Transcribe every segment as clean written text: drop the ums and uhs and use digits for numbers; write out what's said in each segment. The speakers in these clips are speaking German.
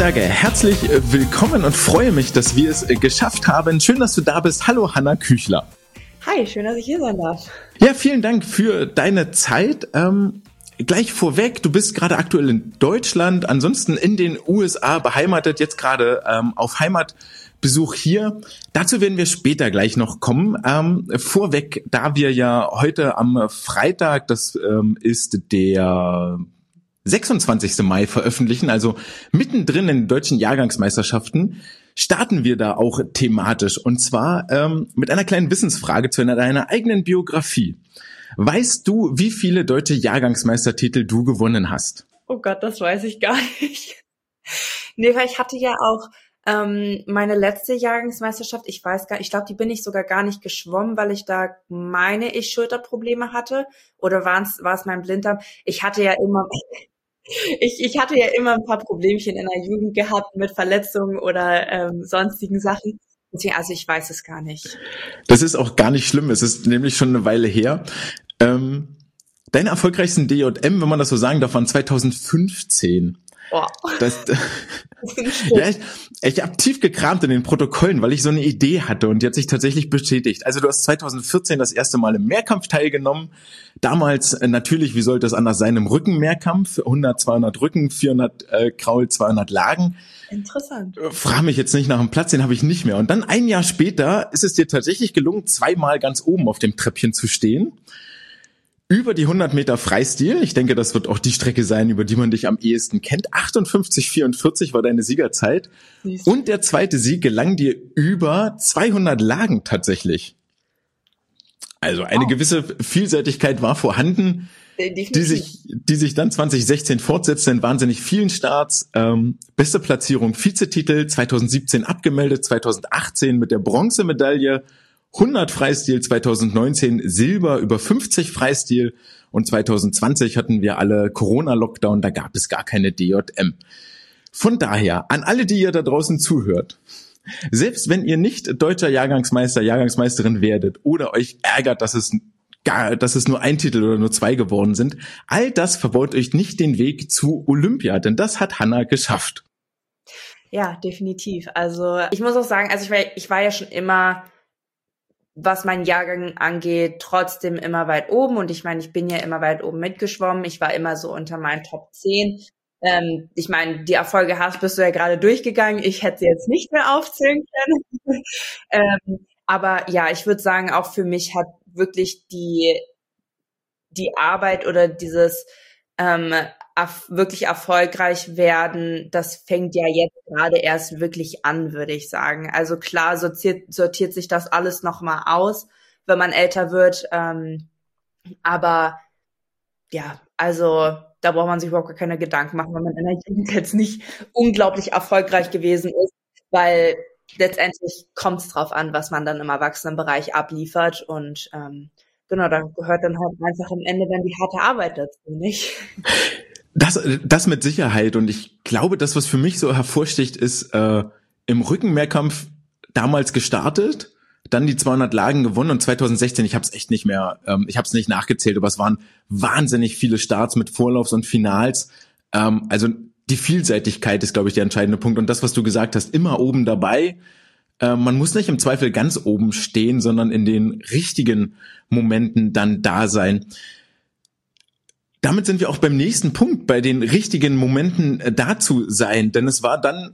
sage herzlich willkommen und freue mich, dass wir es geschafft haben. Schön, dass du da bist. Hallo Hanna Küchler. Hi, schön, dass ich hier sein darf. Ja, vielen Dank für deine Zeit. Gleich vorweg, du bist gerade aktuell in Deutschland, ansonsten in den USA beheimatet, jetzt gerade auf Heimatbesuch hier. Dazu werden wir später gleich noch kommen. Vorweg, da wir ja heute am Freitag, das ist der 26. Mai veröffentlichen, also mittendrin in den deutschen Jahrgangsmeisterschaften, starten wir da auch thematisch. Und zwar mit einer kleinen Wissensfrage zu deiner eigenen Biografie. Weißt du, wie viele deutsche Jahrgangsmeistertitel du gewonnen hast? Oh Gott, das weiß ich gar nicht. Nee, weil ich hatte ja auch meine letzte Jahrgangsmeisterschaft, ich glaube, die bin ich sogar gar nicht geschwommen, weil ich da, meine ich, Schulterprobleme hatte. Oder war es mein Blinddarm? Ich hatte ja immer ein paar Problemchen in der Jugend gehabt mit Verletzungen oder sonstigen Sachen. Deswegen, also ich weiß es gar nicht. Das ist auch gar nicht schlimm. Es ist nämlich schon eine Weile her. Deine erfolgreichsten DJM, wenn man das so sagen darf, waren 2015. Oh. Ja, ich habe tief gekramt in den Protokollen, weil ich so eine Idee hatte und die hat sich tatsächlich bestätigt. Also du hast 2014 das erste Mal im Mehrkampf teilgenommen. Damals natürlich, wie sollte es anders sein, im Rückenmehrkampf. 100, 200 Rücken, 400 Kraul, 200 Lagen. Interessant. Frag mich jetzt nicht nach dem Platz, den habe ich nicht mehr. Und dann ein Jahr später ist es dir tatsächlich gelungen, zweimal ganz oben auf dem Treppchen zu stehen. Über die 100 Meter Freistil, ich denke, das wird auch die Strecke sein, über die man dich am ehesten kennt. 58,44 war deine Siegerzeit. Und der zweite Sieg gelang dir über 200 Lagen tatsächlich. Also eine gewisse Vielseitigkeit war vorhanden, die sich dann 2016 fortsetzte in wahnsinnig vielen Starts. Beste Platzierung, Vizetitel, 2017 abgemeldet, 2018 mit der Bronzemedaille, 100 Freistil, 2019 Silber, über 50 Freistil und 2020 hatten wir alle Corona-Lockdown, da gab es gar keine DJM. Von daher, an alle, die ihr da draußen zuhört, selbst wenn ihr nicht deutscher Jahrgangsmeister, Jahrgangsmeisterin werdet oder euch ärgert, dass es nur ein Titel oder nur zwei geworden sind, all das verbaut euch nicht den Weg zu Olympia, denn das hat Hanna geschafft. Ja, definitiv. Also ich muss auch sagen, also ich war ja schon immer, was meinen Jahrgang angeht, trotzdem immer weit oben. Und ich meine, ich bin ja immer weit oben mitgeschwommen. Ich war immer so unter meinen Top 10. Ich meine, die Erfolge bist du ja gerade durchgegangen. Ich hätte sie jetzt nicht mehr aufzählen können. Aber ja, ich würde sagen, auch für mich hat wirklich die Arbeit oder dieses wirklich erfolgreich werden, das fängt ja jetzt gerade erst wirklich an, würde ich sagen. Also klar sortiert sich das alles nochmal aus, wenn man älter wird. Aber ja, also da braucht man sich überhaupt keine Gedanken machen, wenn man in der Jugend jetzt nicht unglaublich erfolgreich gewesen ist, weil letztendlich kommt es drauf an, was man dann im Erwachsenenbereich abliefert und genau, da gehört dann halt einfach am Ende dann die harte Arbeit dazu, nicht? Das mit Sicherheit, und ich glaube, das, was für mich so hervorsticht, ist im Rückenmehrkampf damals gestartet, dann die 200 Lagen gewonnen und 2016, ich habe es echt nicht mehr, ich habe es nicht nachgezählt, aber es waren wahnsinnig viele Starts mit Vorlaufs und Finals. Also die Vielseitigkeit ist, glaube ich, der entscheidende Punkt, und das, was du gesagt hast, immer oben dabei. Man muss nicht im Zweifel ganz oben stehen, sondern in den richtigen Momenten dann da sein. Damit sind wir auch beim nächsten Punkt, bei den richtigen Momenten dazu sein. Denn es war dann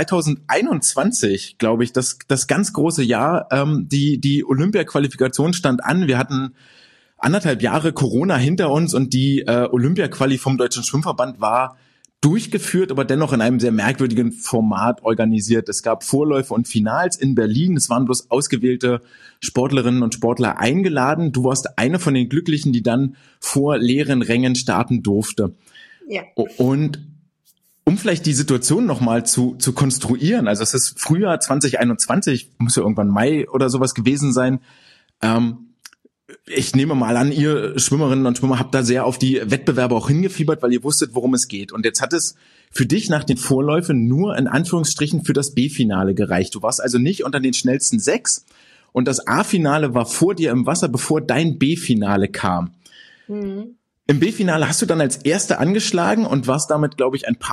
2021, glaube ich, das ganz große Jahr. Die Olympia-Qualifikation stand an. Wir hatten 1,5 Jahre Corona hinter uns und die Olympia-Quali vom Deutschen Schwimmverband war durchgeführt, aber dennoch in einem sehr merkwürdigen Format organisiert. Es gab Vorläufe und Finals in Berlin. Es waren bloß ausgewählte Sportlerinnen und Sportler eingeladen. Du warst eine von den Glücklichen, die dann vor leeren Rängen starten durfte. Ja. Und um vielleicht die Situation nochmal zu konstruieren, also es ist Frühjahr 2021, muss ja irgendwann Mai oder sowas gewesen sein. Ich nehme mal an, ihr Schwimmerinnen und Schwimmer habt da sehr auf die Wettbewerbe auch hingefiebert, weil ihr wusstet, worum es geht. Und jetzt hat es für dich nach den Vorläufen nur in Anführungsstrichen für das B-Finale gereicht. Du warst also nicht unter den schnellsten 6 und das A-Finale war vor dir im Wasser, bevor dein B-Finale kam. Mhm. Im B-Finale hast du dann als Erste angeschlagen und warst damit, glaube ich, ein paar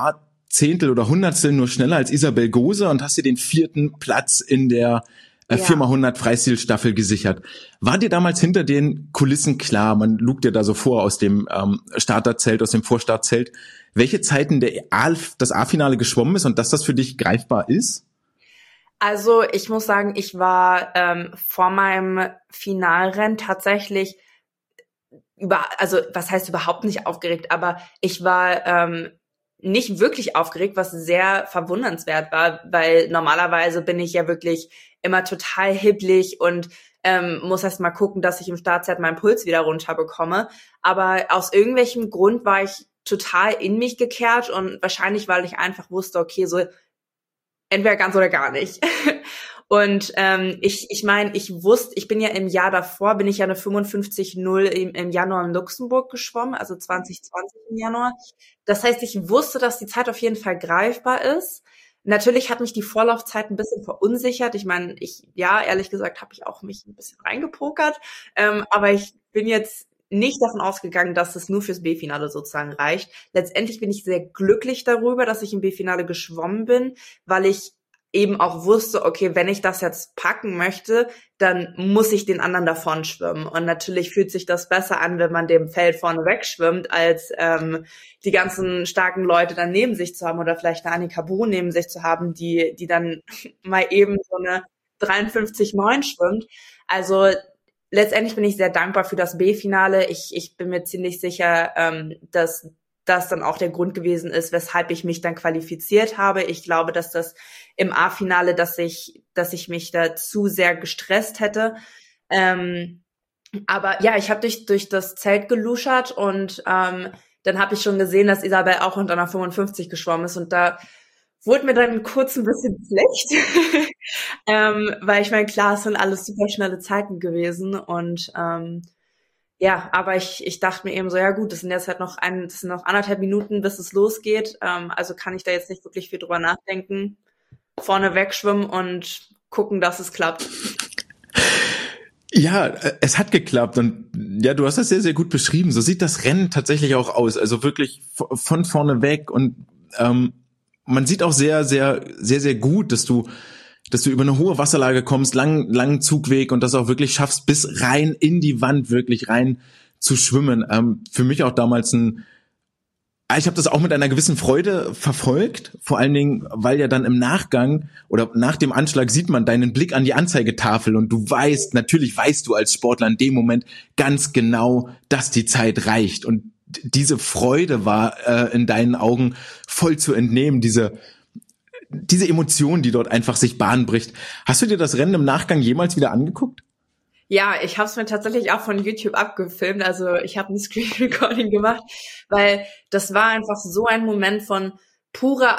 Zehntel oder Hundertstel nur schneller als Isabel Gose und hast dir den 4. Platz in der 4x100 Freistilstaffel gesichert. War dir damals hinter den Kulissen klar, man lugt dir da so vor aus dem Starterzelt, aus dem Vorstartzelt, welche Zeiten das A-Finale geschwommen ist und dass das für dich greifbar ist? Also ich muss sagen, ich war vor meinem Finalrennen tatsächlich also was heißt überhaupt nicht aufgeregt, aber ich war nicht wirklich aufgeregt, was sehr verwundernswert war, weil normalerweise bin ich ja wirklich immer total hibbelig und muss erst mal gucken, dass ich im Startzeit meinen Puls wieder runterbekomme. Aber aus irgendwelchem Grund war ich total in mich gekehrt und wahrscheinlich, weil ich einfach wusste, okay, so entweder ganz oder gar nicht. Und ich meine, ich bin ja im Jahr davor, bin ich ja eine 55,0 im Januar in Luxemburg geschwommen, also 2020 im Januar. Das heißt, ich wusste, dass die Zeit auf jeden Fall greifbar ist. Natürlich hat mich die Vorlaufzeit ein bisschen verunsichert. Ich meine, ehrlich gesagt, habe ich auch mich ein bisschen reingepokert. Aber ich bin jetzt nicht davon ausgegangen, dass es nur fürs B-Finale sozusagen reicht. Letztendlich bin ich sehr glücklich darüber, dass ich im B-Finale geschwommen bin, weil ich eben auch wusste, okay, wenn ich das jetzt packen möchte, dann muss ich den anderen davon schwimmen. Und natürlich fühlt sich das besser an, wenn man dem Feld vorne wegschwimmt, als die ganzen starken Leute dann neben sich zu haben oder vielleicht eine Annika Buch neben sich zu haben, die dann mal eben so eine 53,9 schwimmt. Also letztendlich bin ich sehr dankbar für das B-Finale. Ich bin mir ziemlich sicher, dass das dann auch der Grund gewesen ist, weshalb ich mich dann qualifiziert habe. Ich glaube, dass das im A-Finale, dass ich mich da zu sehr gestresst hätte. Aber ja, ich habe durch das Zelt geluschert und dann habe ich schon gesehen, dass Isabel auch unter einer 55 geschwommen ist und da wurde mir dann kurz ein bisschen schlecht, weil ich meine, klar, es sind alles super schnelle Zeiten gewesen und ja, aber ich dachte mir eben so, ja gut, das sind jetzt halt noch 1,5 Minuten, bis es losgeht. Also kann ich da jetzt nicht wirklich viel drüber nachdenken. Vorne wegschwimmen und gucken, dass es klappt. Ja, es hat geklappt und ja, du hast das sehr, sehr gut beschrieben. So sieht das Rennen tatsächlich auch aus. Also wirklich von vorne weg und man sieht auch sehr, sehr, sehr, sehr gut, dass du über eine hohe Wasserlage kommst, langen Zugweg und das auch wirklich schaffst, bis rein in die Wand wirklich rein zu schwimmen. Für mich auch damals ich habe das auch mit einer gewissen Freude verfolgt, vor allen Dingen, weil ja dann im Nachgang oder nach dem Anschlag sieht man deinen Blick an die Anzeigetafel und natürlich weißt du als Sportler in dem Moment ganz genau, dass die Zeit reicht und diese Freude war in deinen Augen voll zu entnehmen, diese Emotion, die dort einfach sich Bahn bricht. Hast du dir das Rennen im Nachgang jemals wieder angeguckt? Ja, ich habe es mir tatsächlich auch von YouTube abgefilmt. Also ich habe ein Screen Recording gemacht, weil das war einfach so ein Moment von purer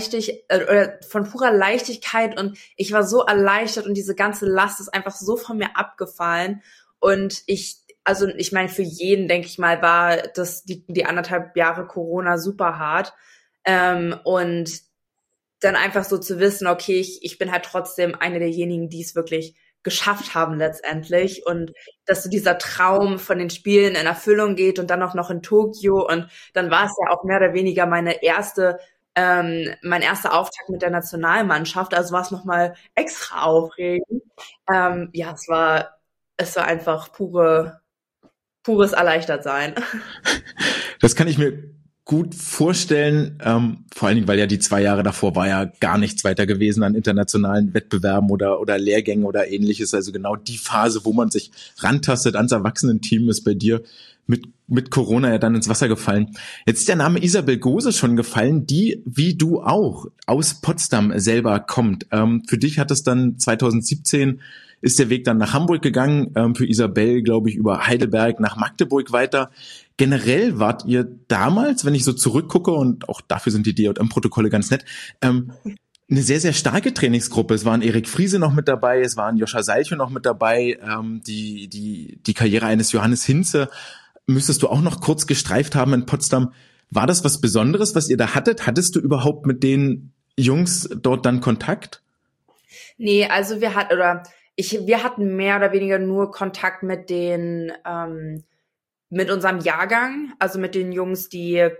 Leichtigkeit und ich war so erleichtert und diese ganze Last ist einfach so von mir abgefallen und ich meine, für jeden, denke ich mal, war das die 1,5 Jahre Corona super hart und dann einfach so zu wissen, okay, ich bin halt trotzdem eine derjenigen, die es wirklich geschafft haben letztendlich und dass so dieser Traum von den Spielen in Erfüllung geht und dann auch noch in Tokio und dann war es ja auch mehr oder weniger mein erster Auftakt mit der Nationalmannschaft, also war es nochmal extra aufregend. Ja, es war einfach pures Erleichtertsein. Das kann ich mir gut vorstellen, vor allen Dingen, weil ja die 2 Jahre davor war ja gar nichts weiter gewesen an internationalen Wettbewerben oder Lehrgängen oder ähnliches. Also genau die Phase, wo man sich rantastet ans Erwachsenenteam, ist bei dir mit Corona ja dann ins Wasser gefallen. Jetzt ist der Name Isabel Gose schon gefallen, die, wie du auch, aus Potsdam selber kommt. Für dich hat es dann 2017 ist der Weg dann nach Hamburg gegangen, für Isabel, glaube ich, über Heidelberg nach Magdeburg weiter. Generell wart ihr damals, wenn ich so zurückgucke, und auch dafür sind die DJM-Protokolle ganz nett, eine sehr, sehr starke Trainingsgruppe. Es waren Erik Friese noch mit dabei, es waren Joscha Seilchen noch mit dabei, die Karriere eines Johannes Hinze müsstest du auch noch kurz gestreift haben in Potsdam. War das was Besonderes, was ihr da hattet? Hattest du überhaupt mit den Jungs dort dann Kontakt? Nee, also wir hatten mehr oder weniger nur Kontakt mit unserem Jahrgang, also mit den Jungs, die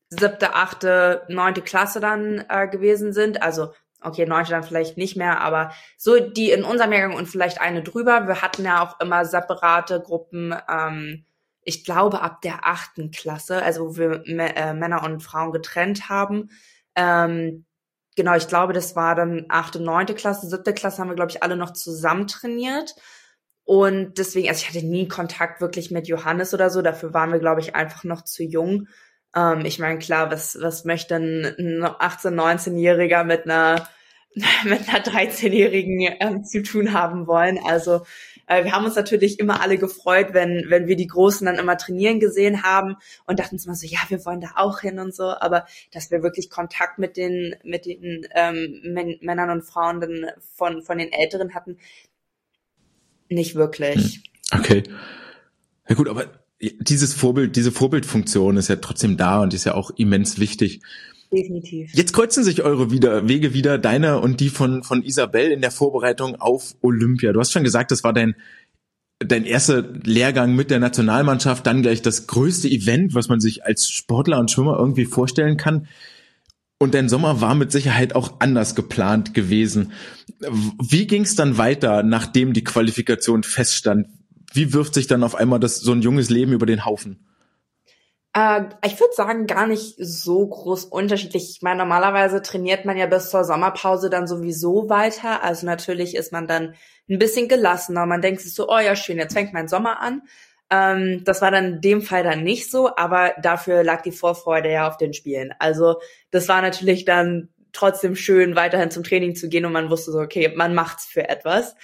7., 8., 9. Klasse dann gewesen sind. Also, okay, 9. dann vielleicht nicht mehr, aber so die in unserem Jahrgang und vielleicht eine drüber. Wir hatten ja auch immer separate Gruppen, ich glaube ab der 8. Klasse, also wo wir Männer und Frauen getrennt haben. Genau, ich glaube, das war dann 8., 9. Klasse, 7. Klasse haben wir, glaube ich, alle noch zusammen trainiert. Und deswegen, also ich hatte nie Kontakt wirklich mit Johannes oder so, dafür waren wir, glaube ich, einfach noch zu jung. Ich meine, klar, was möchte ein 18-, 19-Jähriger mit einer 13-Jährigen zu tun haben wollen? Also wir haben uns natürlich immer alle gefreut, wenn wir die Großen dann immer trainieren gesehen haben und dachten uns mal so, ja, wir wollen da auch hin und so, aber dass wir wirklich Kontakt mit den Männern und Frauen dann von den Älteren hatten, nicht wirklich. Okay. Ja gut, aber diese Vorbildfunktion ist ja trotzdem da und ist ja auch immens wichtig. Definitiv. Jetzt kreuzen sich eure Wege wieder, deine und die von Isabel in der Vorbereitung auf Olympia. Du hast schon gesagt, das war dein erster Lehrgang mit der Nationalmannschaft, dann gleich das größte Event, was man sich als Sportler und Schwimmer irgendwie vorstellen kann. Und dein Sommer war mit Sicherheit auch anders geplant gewesen. Wie ging es dann weiter, nachdem die Qualifikation feststand? Wie wirft sich dann auf einmal so ein junges Leben über den Haufen? Ich würde sagen, gar nicht so groß unterschiedlich. Ich meine, normalerweise trainiert man ja bis zur Sommerpause dann sowieso weiter. Also natürlich ist man dann ein bisschen gelassener. Man denkt sich so, oh ja, schön, jetzt fängt mein Sommer an. Das war dann in dem Fall dann nicht so, aber dafür lag die Vorfreude ja auf den Spielen. Also das war natürlich dann trotzdem schön, weiterhin zum Training zu gehen und man wusste so, okay, man macht's für etwas.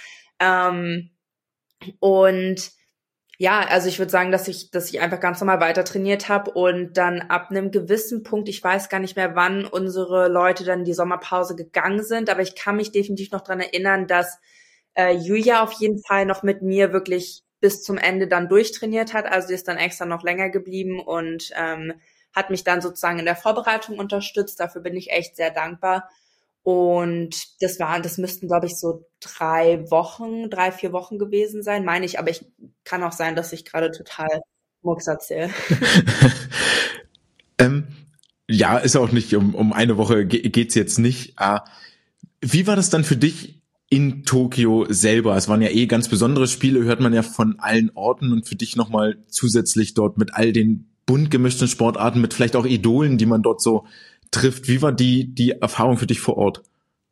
Und ja, also ich würde sagen, dass ich einfach ganz normal weiter trainiert habe und dann ab einem gewissen Punkt, ich weiß gar nicht mehr, wann unsere Leute dann die Sommerpause gegangen sind, aber ich kann mich definitiv noch dran erinnern, dass Julia auf jeden Fall noch mit mir wirklich bis zum Ende dann durchtrainiert hat. Also sie ist dann extra noch länger geblieben und hat mich dann sozusagen in der Vorbereitung unterstützt. Dafür bin ich echt sehr dankbar. Und das müssten, glaube ich, so 3, 4 Wochen gewesen sein, meine ich. Aber ich kann auch sein, dass ich gerade total Mucks erzähle. Ja, ist auch nicht, um eine Woche geht's jetzt nicht. Wie war das dann für dich in Tokio selber? Es waren ja ganz besondere Spiele, hört man ja von allen Orten und für dich nochmal zusätzlich dort mit all den bunt gemischten Sportarten, mit vielleicht auch Idolen, die man dort so trifft. Wie war die Erfahrung für dich vor Ort?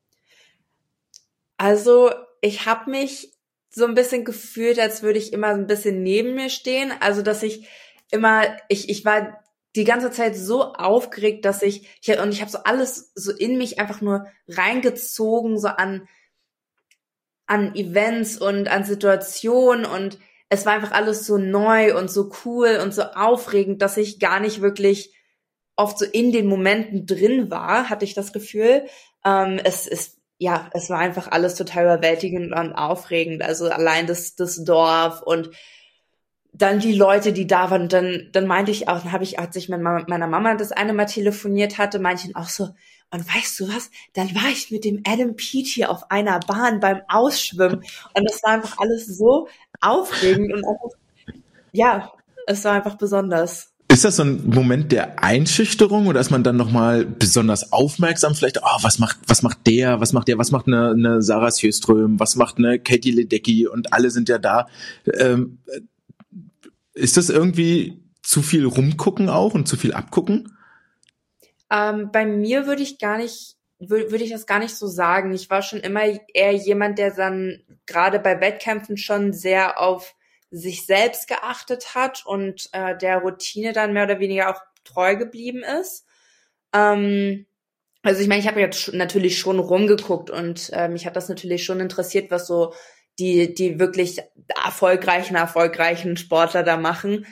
Also ich habe mich so ein bisschen gefühlt, als würde ich immer ein bisschen neben mir stehen. Also dass ich war die ganze Zeit so aufgeregt, dass ich habe so alles so in mich einfach nur reingezogen, so an Events und an Situationen und es war einfach alles so neu und so cool und so aufregend, dass ich gar nicht wirklich oft so in den Momenten drin war, hatte ich das Gefühl. Es war einfach alles total überwältigend und aufregend. Also allein das Dorf und dann die Leute, die da waren. Und dann meinte ich auch, als ich mit meiner Mama das eine Mal telefoniert hatte, meinte ich auch so, und weißt du was, dann war ich mit dem Adam Peaty hier auf einer Bahn beim Ausschwimmen. Und das war einfach alles so aufregend und einfach, ja, es war einfach besonders. Ist das so ein Moment der Einschüchterung oder ist man dann nochmal besonders aufmerksam? Vielleicht, was macht eine Sarah Sjöström, was macht eine Katie Ledecky und alle sind ja da. Ist das irgendwie zu viel rumgucken auch und zu viel abgucken? Bei mir würde ich das gar nicht so sagen. Ich war schon immer eher jemand, der dann gerade bei Wettkämpfen schon sehr auf sich selbst geachtet hat und der Routine dann mehr oder weniger auch treu geblieben ist. Also ich meine, ich habe jetzt natürlich schon rumgeguckt und mich hat das natürlich schon interessiert, was so die wirklich erfolgreichen Sportler da machen.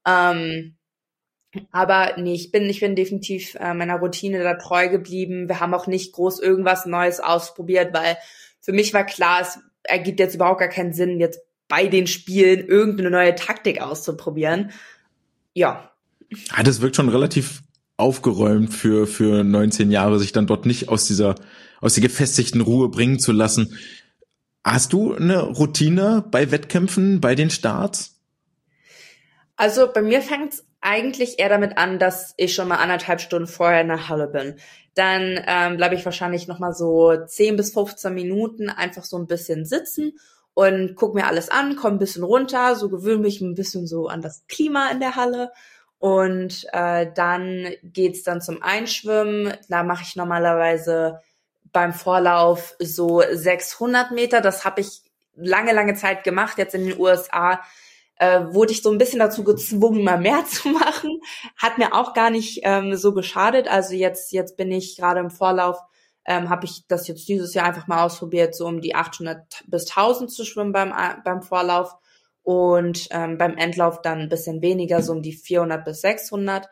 Aber nee, ich bin definitiv meiner Routine da treu geblieben. Wir haben auch nicht groß irgendwas Neues ausprobiert, weil für mich war klar, es ergibt jetzt überhaupt gar keinen Sinn, jetzt bei den Spielen irgendeine neue Taktik auszuprobieren. Ja. Das wirkt schon relativ aufgeräumt für 19 Jahre, sich dann dort nicht aus der gefestigten Ruhe bringen zu lassen. Hast du eine Routine bei Wettkämpfen, bei den Starts? Also bei mir fängt's eigentlich eher damit an, dass ich schon mal 1,5 Stunden vorher in der Halle bin. Dann bleibe ich wahrscheinlich noch mal so 10 bis 15 Minuten einfach so ein bisschen sitzen und guck mir alles an, komme ein bisschen runter, so gewöhne mich ein bisschen so an das Klima in der Halle. Und dann geht's dann zum Einschwimmen. Da mache ich normalerweise beim Vorlauf so 600 Meter. Das habe ich lange Zeit gemacht. Jetzt in den USA wurde ich so ein bisschen dazu gezwungen, mal mehr zu machen. Hat mir auch gar nicht so geschadet. Also jetzt bin ich gerade im Vorlauf, habe ich das jetzt dieses Jahr einfach mal ausprobiert, so um die 800 bis 1000 zu schwimmen beim Vorlauf. Und beim Endlauf dann ein bisschen weniger, so um die 400 bis 600.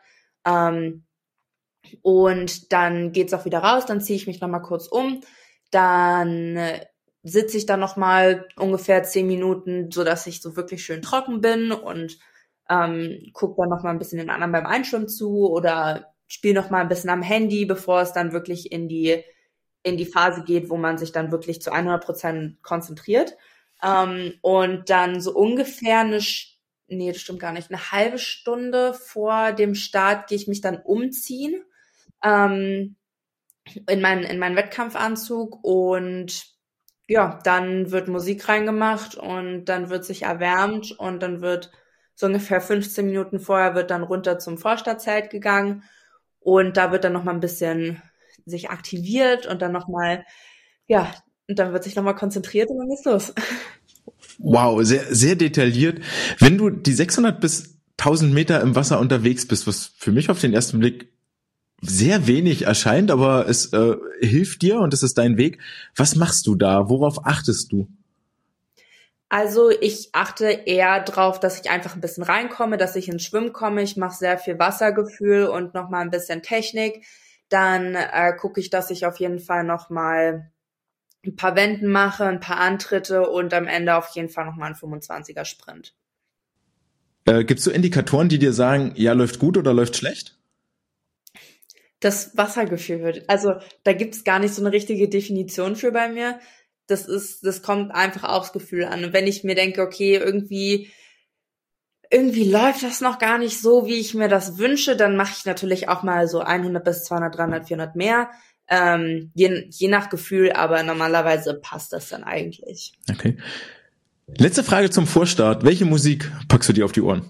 Und dann geht's auch wieder raus, dann ziehe ich mich nochmal kurz um. Dann sitze ich dann nochmal ungefähr 10 Minuten, so dass ich so wirklich schön trocken bin und gucke dann nochmal ein bisschen den anderen beim Einschwimmen zu oder spiele nochmal ein bisschen am Handy, bevor es dann wirklich in die Phase geht, wo man sich dann wirklich zu 100% konzentriert. Und dann so ungefähr nee, das stimmt gar nicht, eine halbe Stunde vor dem Start gehe ich mich dann umziehen in meinen Wettkampfanzug und ja, dann wird Musik reingemacht und dann wird sich erwärmt und dann wird so ungefähr 15 Minuten vorher wird dann runter zum Vorstadtzelt gegangen und da wird dann nochmal ein bisschen sich aktiviert und dann nochmal, ja, und dann wird sich nochmal konzentriert und dann geht's los. Wow, sehr, sehr detailliert. Wenn du die 600 bis 1000 Meter im Wasser unterwegs bist, was für mich auf den ersten Blick sehr wenig erscheint, aber es hilft dir und es ist dein Weg. Was machst du da? Worauf achtest du? Also ich achte eher drauf, dass ich einfach ein bisschen reinkomme, dass ich ins Schwimmen komme. Ich mache sehr viel Wassergefühl und nochmal ein bisschen Technik. Dann gucke ich, dass ich auf jeden Fall nochmal ein paar Wenden mache, ein paar Antritte und am Ende auf jeden Fall nochmal einen 25er Sprint. Gibt's so Indikatoren, die dir sagen, ja, läuft gut oder läuft schlecht? Das Wassergefühl wird, also da gibt's gar nicht so eine richtige Definition für bei mir. Das kommt einfach aufs Gefühl an. Und wenn ich mir denke, okay, irgendwie läuft das noch gar nicht so, wie ich mir das wünsche, dann mache ich natürlich auch mal so 100 bis 200, 300, 400 mehr. Je nach Gefühl, aber normalerweise passt das dann eigentlich. Okay. Letzte Frage zum Vorstart. Welche Musik packst du dir auf die Ohren?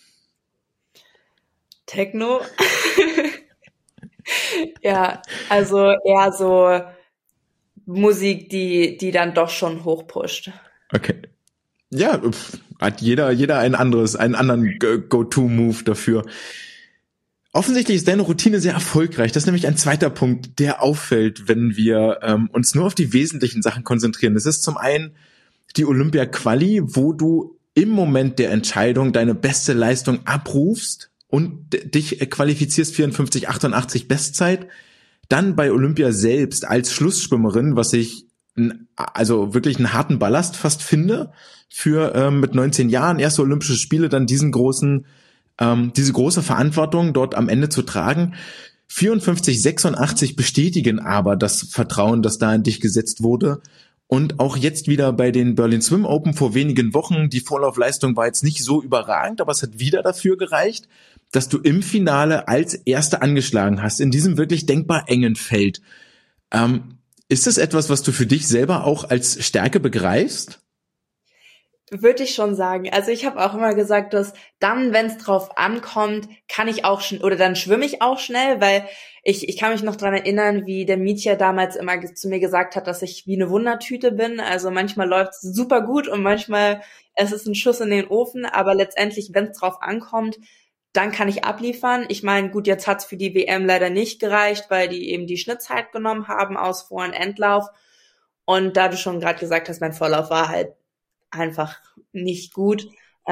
Techno. Ja, also eher so Musik, die dann doch schon hochpusht. Okay. Ja, hat jeder einen anderen Go-To-Move dafür. Offensichtlich ist deine Routine sehr erfolgreich. Das ist nämlich ein zweiter Punkt, der auffällt, wenn wir uns nur auf die wesentlichen Sachen konzentrieren. Das ist zum einen die Olympia-Quali, wo du im Moment der Entscheidung deine beste Leistung abrufst und dich qualifizierst 54,88 Bestzeit. Dann bei Olympia selbst als Schlussschwimmerin, was ich also wirklich einen harten Ballast fast finde für mit 19 Jahren erste Olympische Spiele, dann diese große Verantwortung dort am Ende zu tragen. 54,86 bestätigen aber das Vertrauen, das da in dich gesetzt wurde. Und auch jetzt wieder bei den Berlin Swim Open vor wenigen Wochen, die Vorlaufleistung war jetzt nicht so überragend, aber es hat wieder dafür gereicht, dass du im Finale als Erste angeschlagen hast, in diesem wirklich denkbar engen Feld. Ist das etwas, was du für dich selber auch als Stärke begreifst? Würde ich schon sagen. Also ich habe auch immer gesagt, dass dann, wenn es drauf ankommt, kann ich auch oder dann schwimme ich auch schnell, weil ich kann mich noch dran erinnern, wie der Mietja damals immer zu mir gesagt hat, dass ich wie eine Wundertüte bin. Also manchmal läuft's super gut und manchmal es ist ein Schuss in den Ofen, aber letztendlich, wenn es drauf ankommt, dann kann ich abliefern. Ich meine, gut, jetzt hat's für die WM leider nicht gereicht, weil die eben die Schnittzeit genommen haben aus Vor- und Endlauf. Und da du schon gerade gesagt hast, mein Vorlauf war halt einfach nicht gut.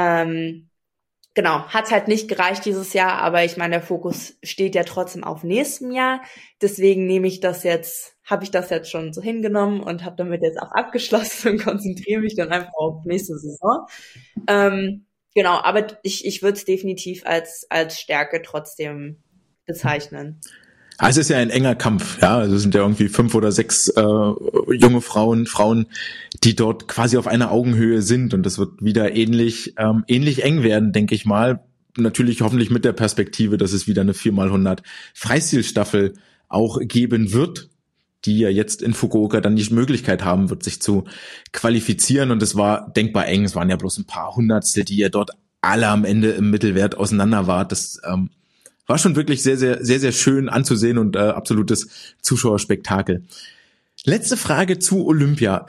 Genau, hat's halt nicht gereicht dieses Jahr, aber ich meine, der Fokus steht ja trotzdem auf nächstem Jahr. Deswegen habe ich das jetzt schon so hingenommen und habe damit jetzt auch abgeschlossen und konzentriere mich dann einfach auf nächste Saison. Genau, aber ich würde es definitiv als Stärke trotzdem bezeichnen. Also es ist ja ein enger Kampf, ja. Also es sind ja irgendwie 5 oder 6 junge Frauen, die dort quasi auf einer Augenhöhe sind und das wird wieder ähnlich eng werden, denke ich mal. natürlich hoffentlich mit der Perspektive, dass es wieder eine 4x100 Freistilstaffel auch geben wird, die ja jetzt in Fukuoka dann die Möglichkeit haben wird, sich zu qualifizieren. Und es war denkbar eng. Es waren ja bloß ein paar Hundertstel, die ja dort alle am Ende im Mittelwert auseinander war. Das war schon wirklich sehr, sehr, sehr, sehr schön anzusehen und absolutes Zuschauerspektakel. Letzte Frage zu Olympia.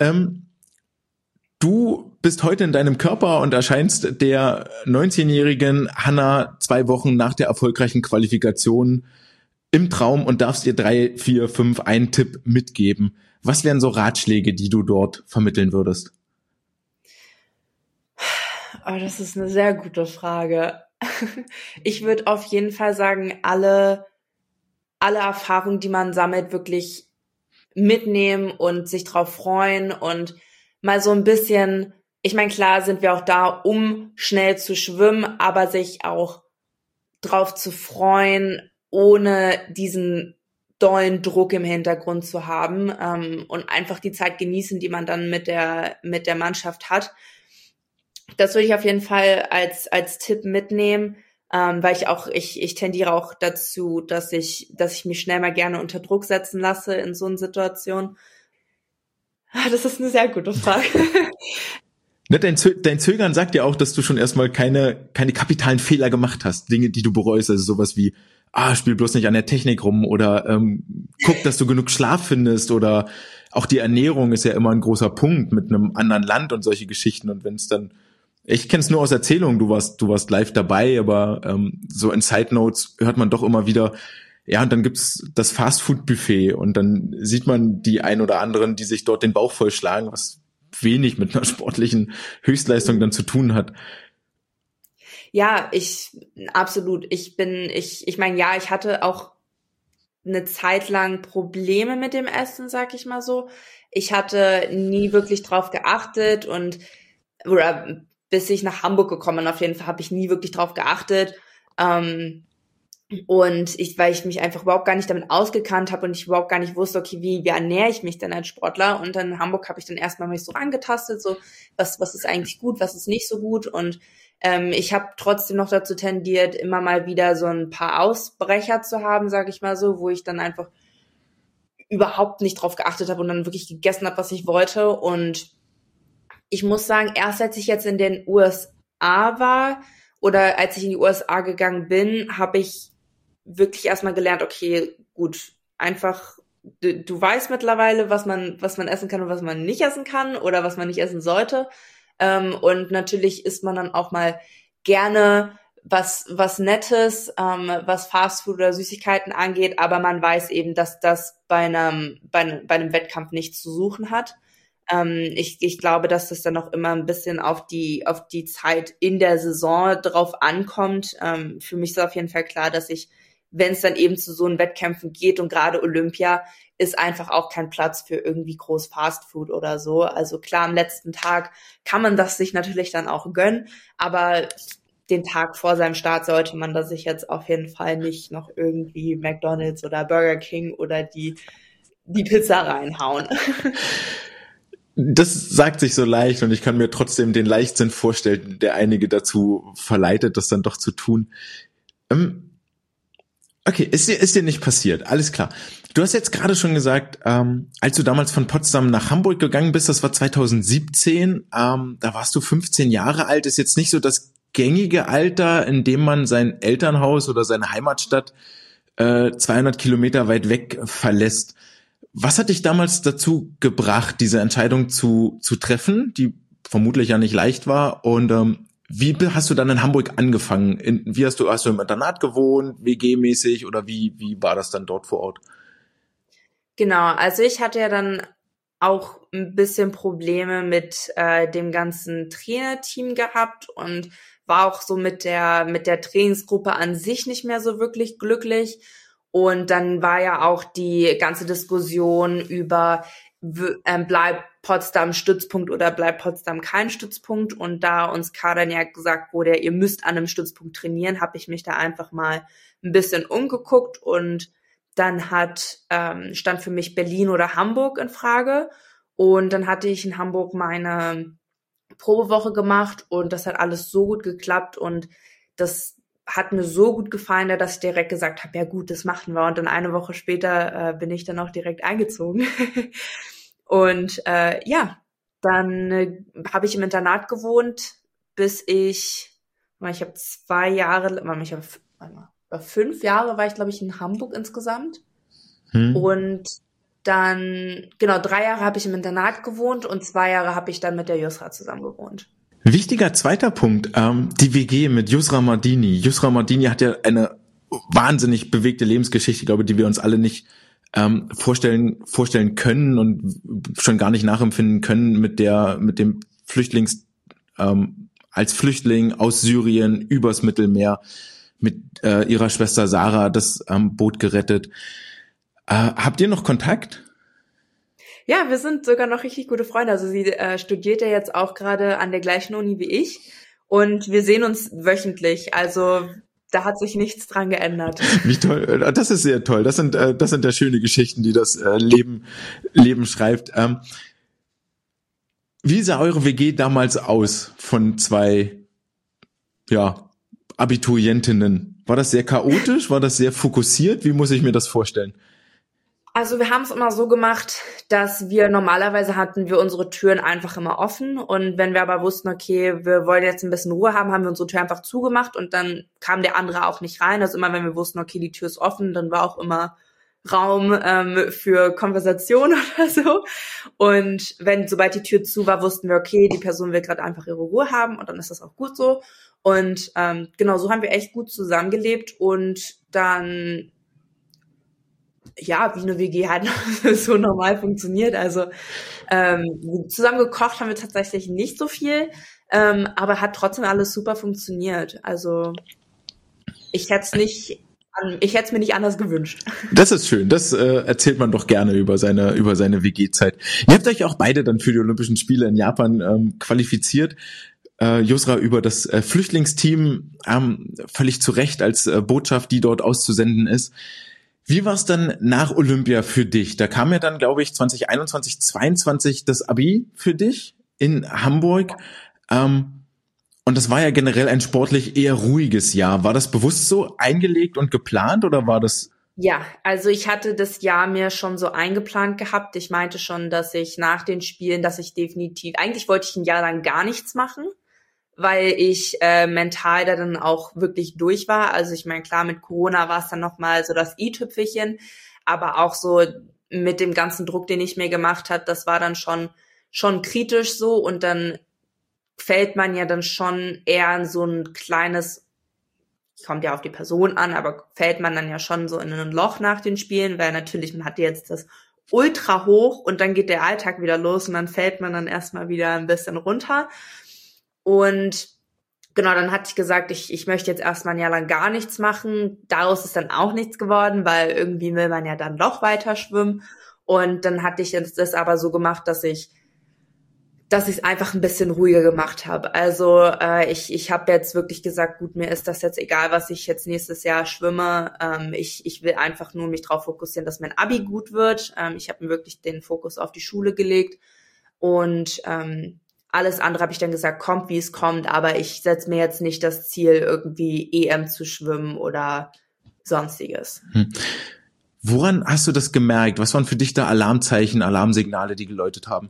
Du bist heute in deinem Körper und erscheinst der 19-jährigen Hannah 2 Wochen nach der erfolgreichen Qualifikation im Traum und darfst ihr 3, 4, 5 einen Tipp mitgeben. Was wären so Ratschläge, die du dort vermitteln würdest? Oh, das ist eine sehr gute Frage. Ich würde auf jeden Fall sagen, alle Erfahrungen, die man sammelt, wirklich mitnehmen und sich drauf freuen und mal so ein bisschen, ich meine, klar sind wir auch da, um schnell zu schwimmen, aber sich auch drauf zu freuen, ohne diesen dollen Druck im Hintergrund zu haben, und einfach die Zeit genießen, die man dann mit der Mannschaft hat. Das würde ich auf jeden Fall als Tipp mitnehmen, weil ich tendiere auch dazu, dass ich mich schnell mal gerne unter Druck setzen lasse in so einer Situation. Das ist eine sehr gute Frage. Ne, dein Zögern sagt ja auch, dass du schon erstmal keine kapitalen Fehler gemacht hast. Dinge, die du bereust, also sowas wie, spiel bloß nicht an der Technik rum oder guck, dass du genug Schlaf findest oder auch die Ernährung ist ja immer ein großer Punkt mit einem anderen Land und solche Geschichten. Und wenn es dann, ich kenne es nur aus Erzählungen, du warst live dabei, aber so in Side Notes hört man doch immer wieder, ja, und dann gibt's das Fastfood-Buffet und dann sieht man die ein oder anderen, die sich dort den Bauch vollschlagen, was wenig mit einer sportlichen Höchstleistung dann zu tun hat. Ja, absolut. Ich meine, ja, ich hatte auch eine Zeit lang Probleme mit dem Essen, sag ich mal so. Ich hatte nie wirklich drauf geachtet oder bis ich nach Hamburg gekommen bin, auf jeden Fall habe ich nie wirklich drauf geachtet. Und weil ich mich einfach überhaupt gar nicht damit ausgekannt habe und ich überhaupt gar nicht wusste, okay, wie ernähre ich mich denn als Sportler? Und dann in Hamburg habe ich dann erstmal mich so angetastet, so was ist eigentlich gut, was ist nicht so gut. Und ich habe trotzdem noch dazu tendiert, immer mal wieder so ein paar Ausbrecher zu haben, sage ich mal so, wo ich dann einfach überhaupt nicht drauf geachtet habe und dann wirklich gegessen habe, was ich wollte. Und ich muss sagen, erst als ich jetzt in den USA war oder als ich in die USA gegangen bin, habe ich wirklich erstmal gelernt, okay, gut, einfach, du weißt mittlerweile, was man essen kann und was man nicht essen kann oder was man nicht essen sollte. Und natürlich isst man dann auch mal gerne was Nettes, was Fastfood oder Süßigkeiten angeht, aber man weiß eben, dass das bei einem Wettkampf nichts zu suchen hat. Ich glaube, dass das dann auch immer ein bisschen auf die Zeit in der Saison drauf ankommt. Für mich ist auf jeden Fall klar, dass wenn es dann eben zu so einen Wettkämpfen geht und gerade Olympia, ist einfach auch kein Platz für irgendwie groß Fastfood oder so. Also klar, am letzten Tag kann man das sich natürlich dann auch gönnen, aber den Tag vor seinem Start sollte man da sich jetzt auf jeden Fall nicht noch irgendwie McDonald's oder Burger King oder die Pizza reinhauen. Das sagt sich so leicht und ich kann mir trotzdem den Leichtsinn vorstellen, der einige dazu verleitet, das dann doch zu tun. Okay, ist dir nicht passiert, alles klar. Du hast jetzt gerade schon gesagt, als du damals von Potsdam nach Hamburg gegangen bist, das war 2017, da warst du 15 Jahre alt, ist jetzt nicht so das gängige Alter, in dem man sein Elternhaus oder seine Heimatstadt 200 Kilometer weit weg verlässt. Was hat dich damals dazu gebracht, diese Entscheidung zu treffen, die vermutlich ja nicht leicht war? Und wie hast du dann in Hamburg angefangen? Wie hast du im Internat gewohnt, WG-mäßig oder wie war das dann dort vor Ort? Genau, also ich hatte ja dann auch ein bisschen Probleme mit dem ganzen Trainerteam gehabt und war auch so mit der Trainingsgruppe an sich nicht mehr so wirklich glücklich. Und dann war ja auch die ganze Diskussion über bleibt Potsdam Stützpunkt oder bleibt Potsdam kein Stützpunkt. Und da uns Kadern ja gesagt wurde, ihr müsst an einem Stützpunkt trainieren, habe ich mich da einfach mal ein bisschen umgeguckt und dann stand für mich Berlin oder Hamburg in Frage. Und dann hatte ich in Hamburg meine Probewoche gemacht und das hat alles so gut geklappt und das hat mir so gut gefallen, dass ich direkt gesagt habe, ja gut, das machen wir. Und dann eine Woche später bin ich dann auch direkt eingezogen. Und dann habe ich im Internat gewohnt, bis ich habe 2 Jahre, bei 5 Jahre war ich, glaube ich, in Hamburg insgesamt. Und dann, genau, 3 Jahre habe ich im Internat gewohnt und 2 Jahre habe ich dann mit der Yusra zusammen gewohnt. Wichtiger zweiter Punkt, die WG mit Yusra Mardini. Yusra Mardini hat ja eine wahnsinnig bewegte Lebensgeschichte, glaube ich, die wir uns alle nicht vorstellen können und schon gar nicht nachempfinden können mit dem als Flüchtling aus Syrien übers Mittelmeer mit ihrer Schwester Sarah das Boot gerettet. Habt ihr noch Kontakt? Ja, wir sind sogar noch richtig gute Freunde. Also sie studiert ja jetzt auch gerade an der gleichen Uni wie ich und wir sehen uns wöchentlich. Also da hat sich nichts dran geändert. Wie toll. Das ist sehr toll. Das sind ja schöne Geschichten, die das Leben schreibt. Wie sah eure WG damals aus von 2, Abiturientinnen? War das sehr chaotisch? War das sehr fokussiert? Wie muss ich mir das vorstellen? Also wir haben es immer so gemacht, dass wir normalerweise hatten wir unsere Türen einfach immer offen und wenn wir aber wussten, okay, wir wollen jetzt ein bisschen Ruhe haben, haben wir unsere Tür einfach zugemacht und dann kam der andere auch nicht rein. Also immer wenn wir wussten, okay, die Tür ist offen, dann war auch immer Raum für Konversation oder so. Und sobald die Tür zu war, wussten wir, okay, die Person will gerade einfach ihre Ruhe haben und dann ist das auch gut so. Und genau, so haben wir echt gut zusammengelebt und dann wie eine WG halt so normal funktioniert. Also zusammen gekocht haben wir tatsächlich nicht so viel, aber hat trotzdem alles super funktioniert. Also ich hätte es mir nicht anders gewünscht. Das ist schön. Das erzählt man doch gerne über seine WG-Zeit. Ihr habt euch auch beide dann für die Olympischen Spiele in Japan qualifiziert. Yusra über das Flüchtlingsteam völlig zu Recht als Botschaft, die dort auszusenden ist. Wie war es dann nach Olympia für dich? Da kam ja dann, glaube ich, 2021, 22 das Abi für dich in Hamburg. Und das war ja generell ein sportlich eher ruhiges Jahr. War das bewusst so eingelegt und geplant oder war das? Ja, also ich hatte das Jahr mir schon so eingeplant gehabt. Ich meinte schon, dass ich nach den Spielen, eigentlich wollte ich ein Jahr lang gar nichts machen, weil ich mental da dann auch wirklich durch war. Also ich meine, klar, mit Corona war es dann nochmal so das i-Tüpfelchen, aber auch so mit dem ganzen Druck, den ich mir gemacht habe, das war dann schon kritisch so und dann fällt man ja dann schon eher in so ein kleines, kommt ja auf die Person an, aber fällt man dann ja schon so in ein Loch nach den Spielen, weil natürlich, man hat jetzt das ultra hoch und dann geht der Alltag wieder los und dann fällt man dann erstmal wieder ein bisschen runter. Und genau, dann hatte ich gesagt, ich möchte jetzt erstmal ein Jahr lang gar nichts machen. Daraus ist dann auch nichts geworden, weil irgendwie will man ja dann doch weiter schwimmen. Und dann hatte ich das aber so gemacht, dass ich es einfach ein bisschen ruhiger gemacht habe. Also ich habe jetzt wirklich gesagt, gut, mir ist das jetzt egal, was ich jetzt nächstes Jahr schwimme. Ich will einfach nur mich darauf fokussieren, dass mein Abi gut wird. Ich habe mir wirklich den Fokus auf die Schule gelegt und alles andere habe ich dann gesagt, kommt wie es kommt, aber ich setze mir jetzt nicht das Ziel, irgendwie EM zu schwimmen oder sonstiges. Woran hast du das gemerkt? Was waren für dich da Alarmzeichen, Alarmsignale, die geläutet haben?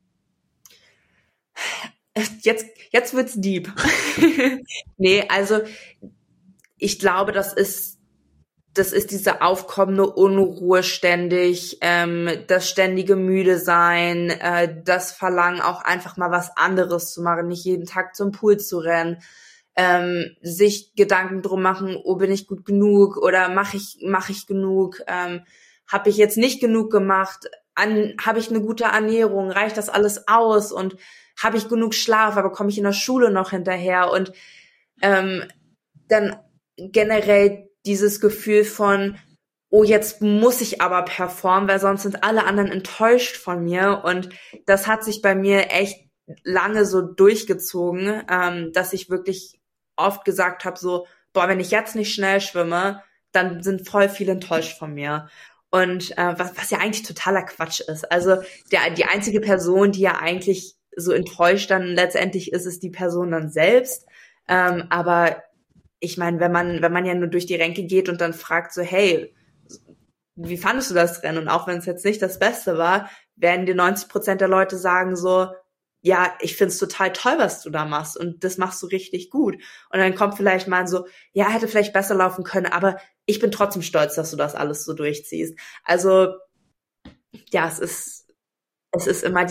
Jetzt wird's deep. Nee, also ich glaube, das ist diese aufkommende Unruhe ständig, das ständige müde sein, das Verlangen auch einfach mal was anderes zu machen, nicht jeden Tag zum Pool zu rennen, sich Gedanken drum machen, oh, bin ich gut genug oder mach ich genug, habe ich jetzt nicht genug gemacht, habe ich eine gute Ernährung, reicht das alles aus und habe ich genug Schlaf, aber komme ich in der Schule noch hinterher und dann generell dieses Gefühl von, oh, jetzt muss ich aber performen, weil sonst sind alle anderen enttäuscht von mir. Und das hat sich bei mir echt lange so durchgezogen, dass ich wirklich oft gesagt habe, so, boah, wenn ich jetzt nicht schnell schwimme, dann sind voll viele enttäuscht von mir. Und was ja eigentlich totaler Quatsch ist. Also die einzige Person, die ja eigentlich so enttäuscht dann letztendlich ist die Person dann selbst. Aber ich meine, wenn man ja nur durch die Ränke geht und dann fragt so, hey, wie fandest du das Rennen? Und auch wenn es jetzt nicht das Beste war, werden dir 90% der Leute sagen so, ja, ich find's total toll, was du da machst und das machst du richtig gut. Und dann kommt vielleicht mal so, ja, hätte vielleicht besser laufen können, aber ich bin trotzdem stolz, dass du das alles so durchziehst. Also, ja, es ist immer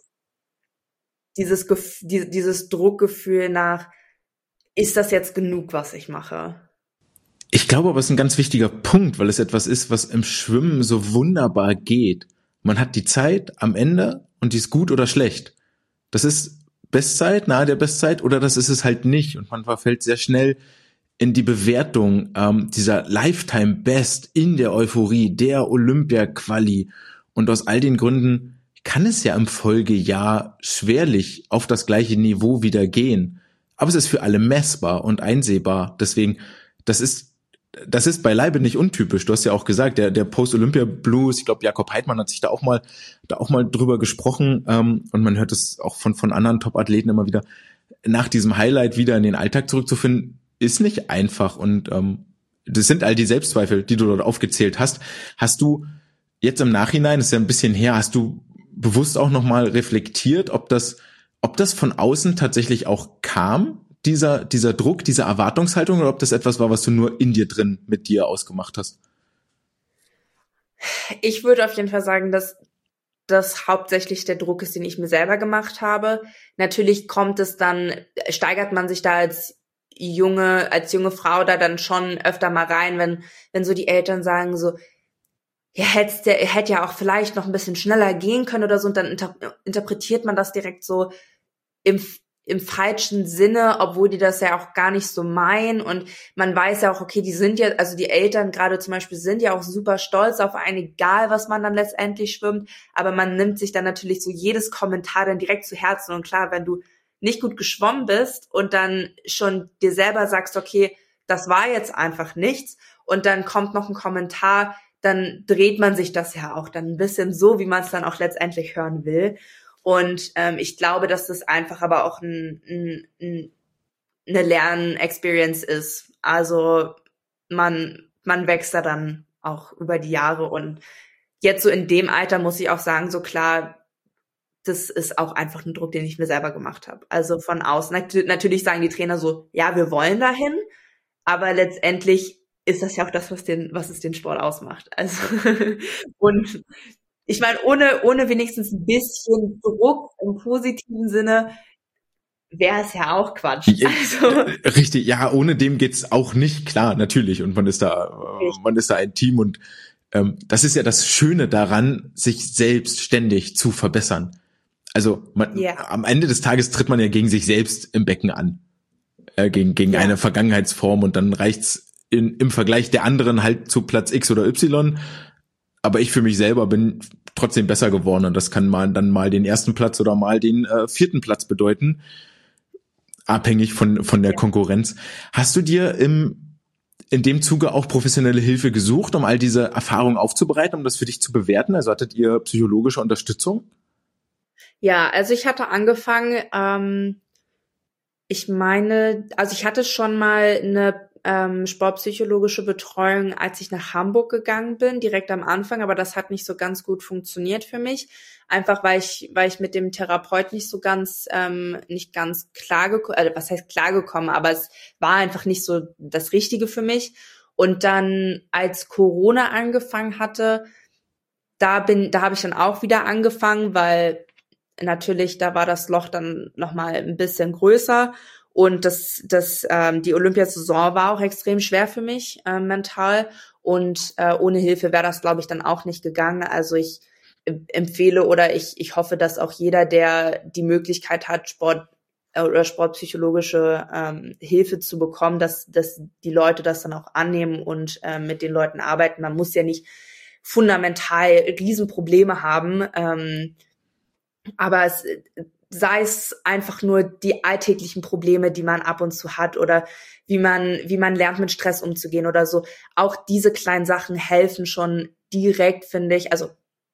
dieses Druckgefühl nach, ist das jetzt genug, was ich mache? Ich glaube aber, es ist ein ganz wichtiger Punkt, weil es etwas ist, was im Schwimmen so wunderbar geht. Man hat die Zeit am Ende und die ist gut oder schlecht. Das ist Bestzeit, nahe der Bestzeit, oder das ist es halt nicht. Und man verfällt sehr schnell in die Bewertung dieser Lifetime Best in der Euphorie, der Olympia-Quali. Und aus all den Gründen kann es ja im Folgejahr schwerlich auf das gleiche Niveau wieder gehen. Aber es ist für alle messbar und einsehbar. Deswegen, das ist beileibe nicht untypisch. Du hast ja auch gesagt, der Post-Olympia-Blues, ich glaube, Jakob Heidmann hat sich da auch mal drüber gesprochen, und man hört es auch von anderen Top-Athleten immer wieder, nach diesem Highlight wieder in den Alltag zurückzufinden, ist nicht einfach. Und das sind all die Selbstzweifel, die du dort aufgezählt hast. Hast du jetzt im Nachhinein, das ist ja ein bisschen her, hast du bewusst auch nochmal reflektiert, ob das von außen tatsächlich auch kam, dieser Druck, diese Erwartungshaltung, oder ob das etwas war, was du nur in dir drin mit dir ausgemacht hast? Ich würde auf jeden Fall sagen, dass das hauptsächlich der Druck ist, den ich mir selber gemacht habe. Natürlich steigert man sich da als junge Frau da dann schon öfter mal rein, wenn so die Eltern sagen so, ja, hätte ja auch vielleicht noch ein bisschen schneller gehen können oder so, und dann interpretiert man das direkt so im falschen Sinne, obwohl die das ja auch gar nicht so meinen, und man weiß ja auch, okay, die sind ja, also die Eltern gerade zum Beispiel sind ja auch super stolz auf einen, egal was man dann letztendlich schwimmt, aber man nimmt sich dann natürlich so jedes Kommentar dann direkt zu Herzen, und klar, wenn du nicht gut geschwommen bist und dann schon dir selber sagst, okay, das war jetzt einfach nichts, und dann kommt noch ein Kommentar, dann dreht man sich das ja auch dann ein bisschen so, wie man es dann auch letztendlich hören will. Und ich glaube, dass das einfach aber auch eine Lern-Experience ist. Also man wächst da dann auch über die Jahre. Und jetzt so in dem Alter muss ich auch sagen, so klar, das ist auch einfach ein Druck, den ich mir selber gemacht habe. Also von außen. Natürlich sagen die Trainer so, ja, wir wollen dahin. Aber letztendlich ist das ja auch das, was es den Sport ausmacht. Also und ich meine, ohne wenigstens ein bisschen Druck im positiven Sinne wäre es ja auch Quatsch. Also, richtig, ja, ohne dem geht's auch nicht, klar, natürlich. Und man ist da ein Team, und das ist ja das Schöne daran, sich selbst ständig zu verbessern. Also am Ende des Tages tritt man ja gegen sich selbst im Becken an, gegen eine Vergangenheitsform, und dann reicht's im Vergleich der anderen halt zu Platz X oder Y. Aber ich für mich selber bin trotzdem besser geworden, und das kann dann mal den ersten Platz oder mal den 4. Platz bedeuten, abhängig von der Konkurrenz. Hast du dir in dem Zuge auch professionelle Hilfe gesucht, um all diese Erfahrungen aufzubereiten, um das für dich zu bewerten? Also hattet ihr psychologische Unterstützung? Ja, also ich hatte angefangen, ich hatte schon mal eine sportpsychologische Betreuung, als ich nach Hamburg gegangen bin, direkt am Anfang, aber das hat nicht so ganz gut funktioniert für mich. Einfach weil ich mit dem Therapeut nicht ganz klargekommen, also was heißt klargekommen, aber es war einfach nicht so das Richtige für mich. Und dann, als Corona angefangen hatte, da habe ich dann auch wieder angefangen, weil natürlich, da war das Loch dann nochmal ein bisschen größer. Und die Olympiasaison war auch extrem schwer für mich, mental. Und ohne Hilfe wäre das, glaube ich, dann auch nicht gegangen. Also ich empfehle oder ich hoffe, dass auch jeder, der die Möglichkeit hat, sportpsychologische Hilfe zu bekommen, dass die Leute das dann auch annehmen und mit den Leuten arbeiten. Man muss ja nicht fundamental Riesenprobleme haben, aber sei es einfach nur die alltäglichen Probleme, die man ab und zu hat, oder wie man lernt, mit Stress umzugehen oder so. Auch diese kleinen Sachen helfen schon direkt, finde ich. Also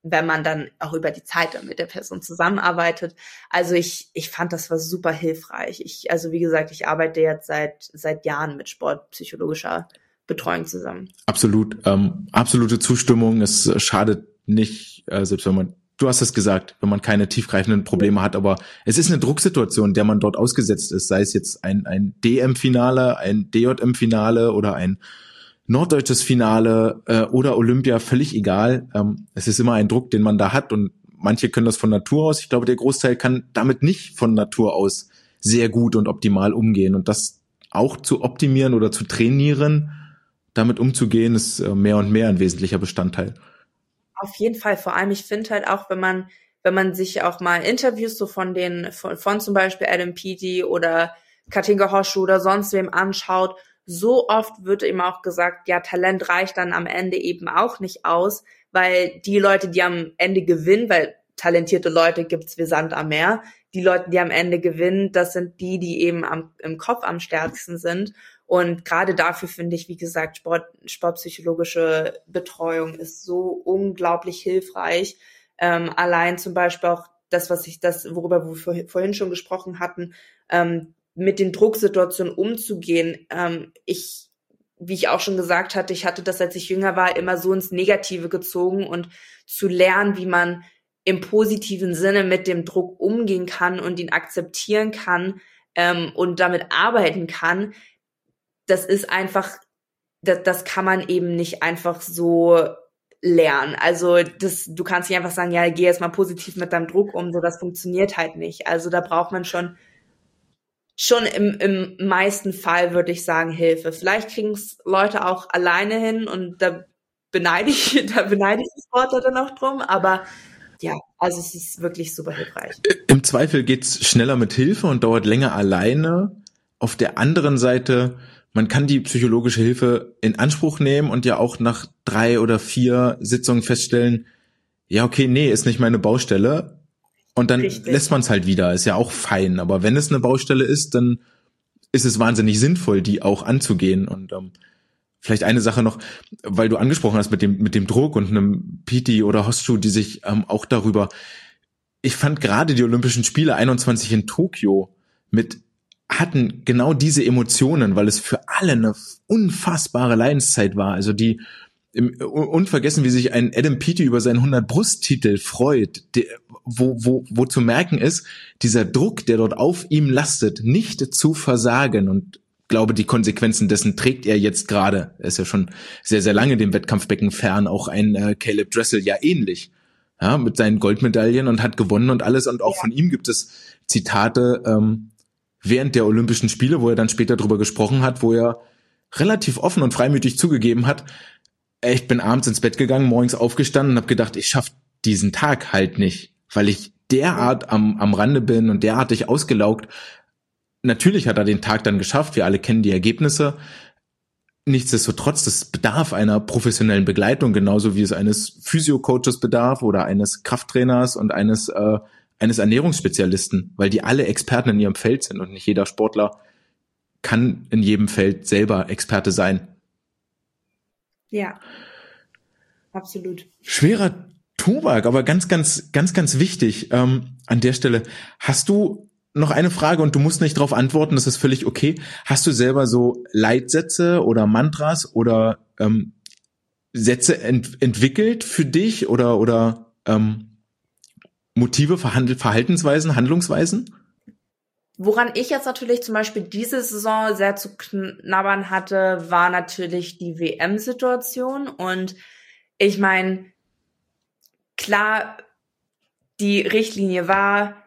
wenn man dann auch über die Zeit dann mit der Person zusammenarbeitet. Also ich fand, das war super hilfreich. Also wie gesagt, ich arbeite jetzt seit Jahren mit sportpsychologischer Betreuung zusammen. Absolut, absolute Zustimmung. Es schadet nicht, selbst wenn man, du hast es gesagt, wenn man keine tiefgreifenden Probleme hat, aber es ist eine Drucksituation, der man dort ausgesetzt ist, sei es jetzt ein DM-Finale, ein DJM-Finale oder ein norddeutsches Finale oder Olympia, völlig egal. Es ist immer ein Druck, den man da hat, und manche können das von Natur aus. Ich glaube, der Großteil kann damit nicht von Natur aus sehr gut und optimal umgehen, und das auch zu optimieren oder zu trainieren, damit umzugehen, ist mehr und mehr ein wesentlicher Bestandteil. Auf jeden Fall. Vor allem, ich finde halt auch, wenn man sich auch mal Interviews so von zum Beispiel Adam Peaty oder Katinka Hosszu oder sonst wem anschaut, so oft wird eben auch gesagt, ja, Talent reicht dann am Ende eben auch nicht aus, weil die Leute, die am Ende gewinnen, weil talentierte Leute gibt's wie Sand am Meer, die Leute, die am Ende gewinnen, das sind die eben im Kopf am stärksten sind. Und gerade dafür finde ich, wie gesagt, sportpsychologische Betreuung ist so unglaublich hilfreich. Allein zum Beispiel auch worüber wir vorhin schon gesprochen hatten, mit den Drucksituationen umzugehen. Wie ich auch schon gesagt hatte, ich hatte das, als ich jünger war, immer so ins Negative gezogen, und zu lernen, wie man im positiven Sinne mit dem Druck umgehen kann und ihn akzeptieren kann und damit arbeiten kann, das ist einfach, das kann man eben nicht einfach so lernen. Also du kannst nicht einfach sagen, ja, geh jetzt mal positiv mit deinem Druck um, so, das funktioniert halt nicht. Also da braucht man schon im meisten Fall, würde ich sagen, Hilfe. Vielleicht kriegen es Leute auch alleine hin, und da beneide ich die Sportler dann auch drum, aber ja, also es ist wirklich super hilfreich. Im Zweifel geht's schneller mit Hilfe und dauert länger alleine. Auf der anderen Seite, man kann die psychologische Hilfe in Anspruch nehmen und ja auch nach 3 oder 4 Sitzungen feststellen, ja, okay, nee, ist nicht meine Baustelle. Und dann lässt man es halt wieder, ist ja auch fein. Aber wenn es eine Baustelle ist, dann ist es wahnsinnig sinnvoll, die auch anzugehen. Und vielleicht eine Sache noch, weil du angesprochen hast mit dem Druck und einem Peaty oder Hosszu, die sich auch darüber, ich fand gerade die Olympischen Spiele 21 in Tokio hatten genau diese Emotionen, weil es für alle eine unfassbare Leidenszeit war. Also unvergessen, wie sich ein Adam Peaty über seinen 100-Brust-Titel freut, wo zu merken ist, dieser Druck, der dort auf ihm lastet, nicht zu versagen, und glaube, die Konsequenzen dessen trägt er jetzt gerade. Er ist ja schon sehr, sehr lange dem Wettkampfbecken fern, auch ein Caleb Dressel ja ähnlich, ja, mit seinen Goldmedaillen, und hat gewonnen und alles, und auch von ihm gibt es Zitate während der Olympischen Spiele, wo er dann später drüber gesprochen hat, wo er relativ offen und freimütig zugegeben hat, ich bin abends ins Bett gegangen, morgens aufgestanden und habe gedacht, ich schaff diesen Tag halt nicht, weil ich derart am Rande bin und derartig ausgelaugt. Natürlich hat er den Tag dann geschafft, wir alle kennen die Ergebnisse. Nichtsdestotrotz, das bedarf einer professionellen Begleitung, genauso wie es eines Physio-Coaches bedarf oder eines Krafttrainers und eines Ernährungsspezialisten, weil die alle Experten in ihrem Feld sind, und nicht jeder Sportler kann in jedem Feld selber Experte sein. Ja, absolut. Schwerer Tobak, aber ganz, ganz, ganz, ganz wichtig an der Stelle. Hast du noch eine Frage, und du musst nicht darauf antworten, das ist völlig okay. Hast du selber so Leitsätze oder Mantras oder Sätze entwickelt für dich oder Motive, Verhaltensweisen, Handlungsweisen? Woran ich jetzt natürlich zum Beispiel diese Saison sehr zu knabbern hatte, war natürlich die WM-Situation. Und ich meine, klar, die Richtlinie war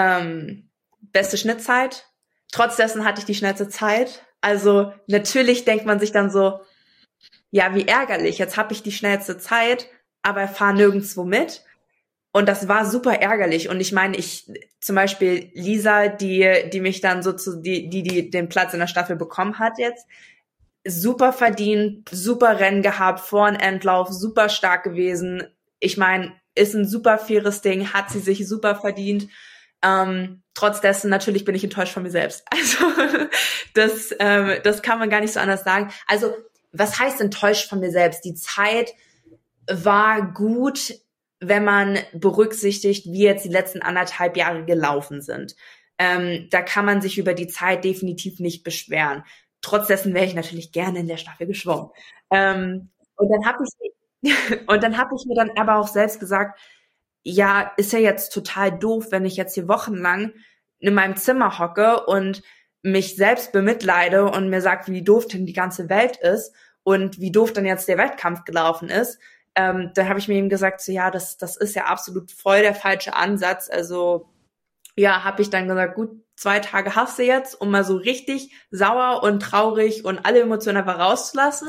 beste Schnittzeit. Trotz dessen hatte ich die schnellste Zeit. Also natürlich denkt man sich dann so, ja, wie ärgerlich, jetzt habe ich die schnellste Zeit, aber fahre nirgendwo mit. Und das war super ärgerlich. Und ich meine, zum Beispiel Lisa, die mich dann die den Platz in der Staffel bekommen hat jetzt, super verdient, super Rennen gehabt, vor und Endlauf, super stark gewesen. Ich meine, ist ein super faires Ding, hat sie sich super verdient. Trotz dessen, natürlich bin ich enttäuscht von mir selbst. Also das kann man gar nicht so anders sagen. Also was heißt enttäuscht von mir selbst? Die Zeit war gut. wenn man berücksichtigt, wie jetzt die letzten 1,5 Jahre gelaufen sind. Da kann man sich über die Zeit definitiv nicht beschweren. Trotz dessen wäre ich natürlich gerne in der Staffel geschwommen. Und dann habe ich mir dann aber auch selbst gesagt, ja, ist ja jetzt total doof, wenn ich jetzt hier wochenlang in meinem Zimmer hocke und mich selbst bemitleide und mir sagt, wie doof denn die ganze Welt ist und wie doof dann jetzt der Wettkampf gelaufen ist. Dann habe ich mir eben gesagt, so ja, das ist ja absolut voll der falsche Ansatz. Also ja, habe ich dann gesagt, gut, 2 Tage hast du jetzt, um mal so richtig sauer und traurig und alle Emotionen einfach rauszulassen.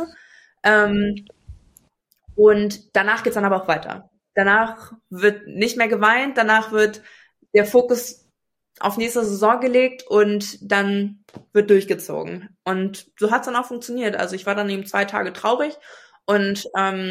Und danach geht's dann aber auch weiter. Danach wird nicht mehr geweint, danach wird der Fokus auf nächste Saison gelegt und dann wird durchgezogen. Und so hat's dann auch funktioniert. Also ich war dann eben 2 Tage traurig und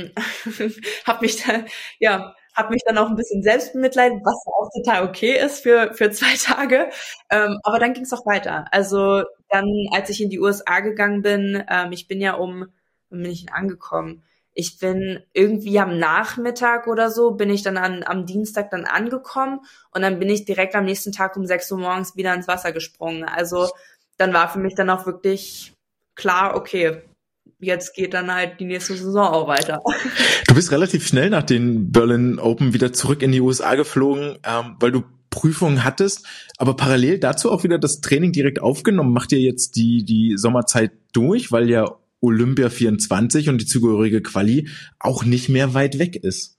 habe mich dann auch ein bisschen selbst bemitleidet, was auch total okay ist für 2 Tage. Aber dann ging's auch weiter. Also dann, als ich in die USA gegangen bin, ich bin ja wann bin ich angekommen? Ich bin irgendwie am Nachmittag oder so, bin ich dann am Dienstag dann angekommen und dann bin ich direkt am nächsten Tag um 6 Uhr morgens wieder ins Wasser gesprungen. Also dann war für mich dann auch wirklich klar, okay, jetzt geht dann halt die nächste Saison auch weiter. Du bist relativ schnell nach den Berlin Open wieder zurück in die USA geflogen, weil du Prüfungen hattest, aber parallel dazu auch wieder das Training direkt aufgenommen. Macht ihr jetzt die Sommerzeit durch, weil ja Olympia 24 und die zugehörige Quali auch nicht mehr weit weg ist?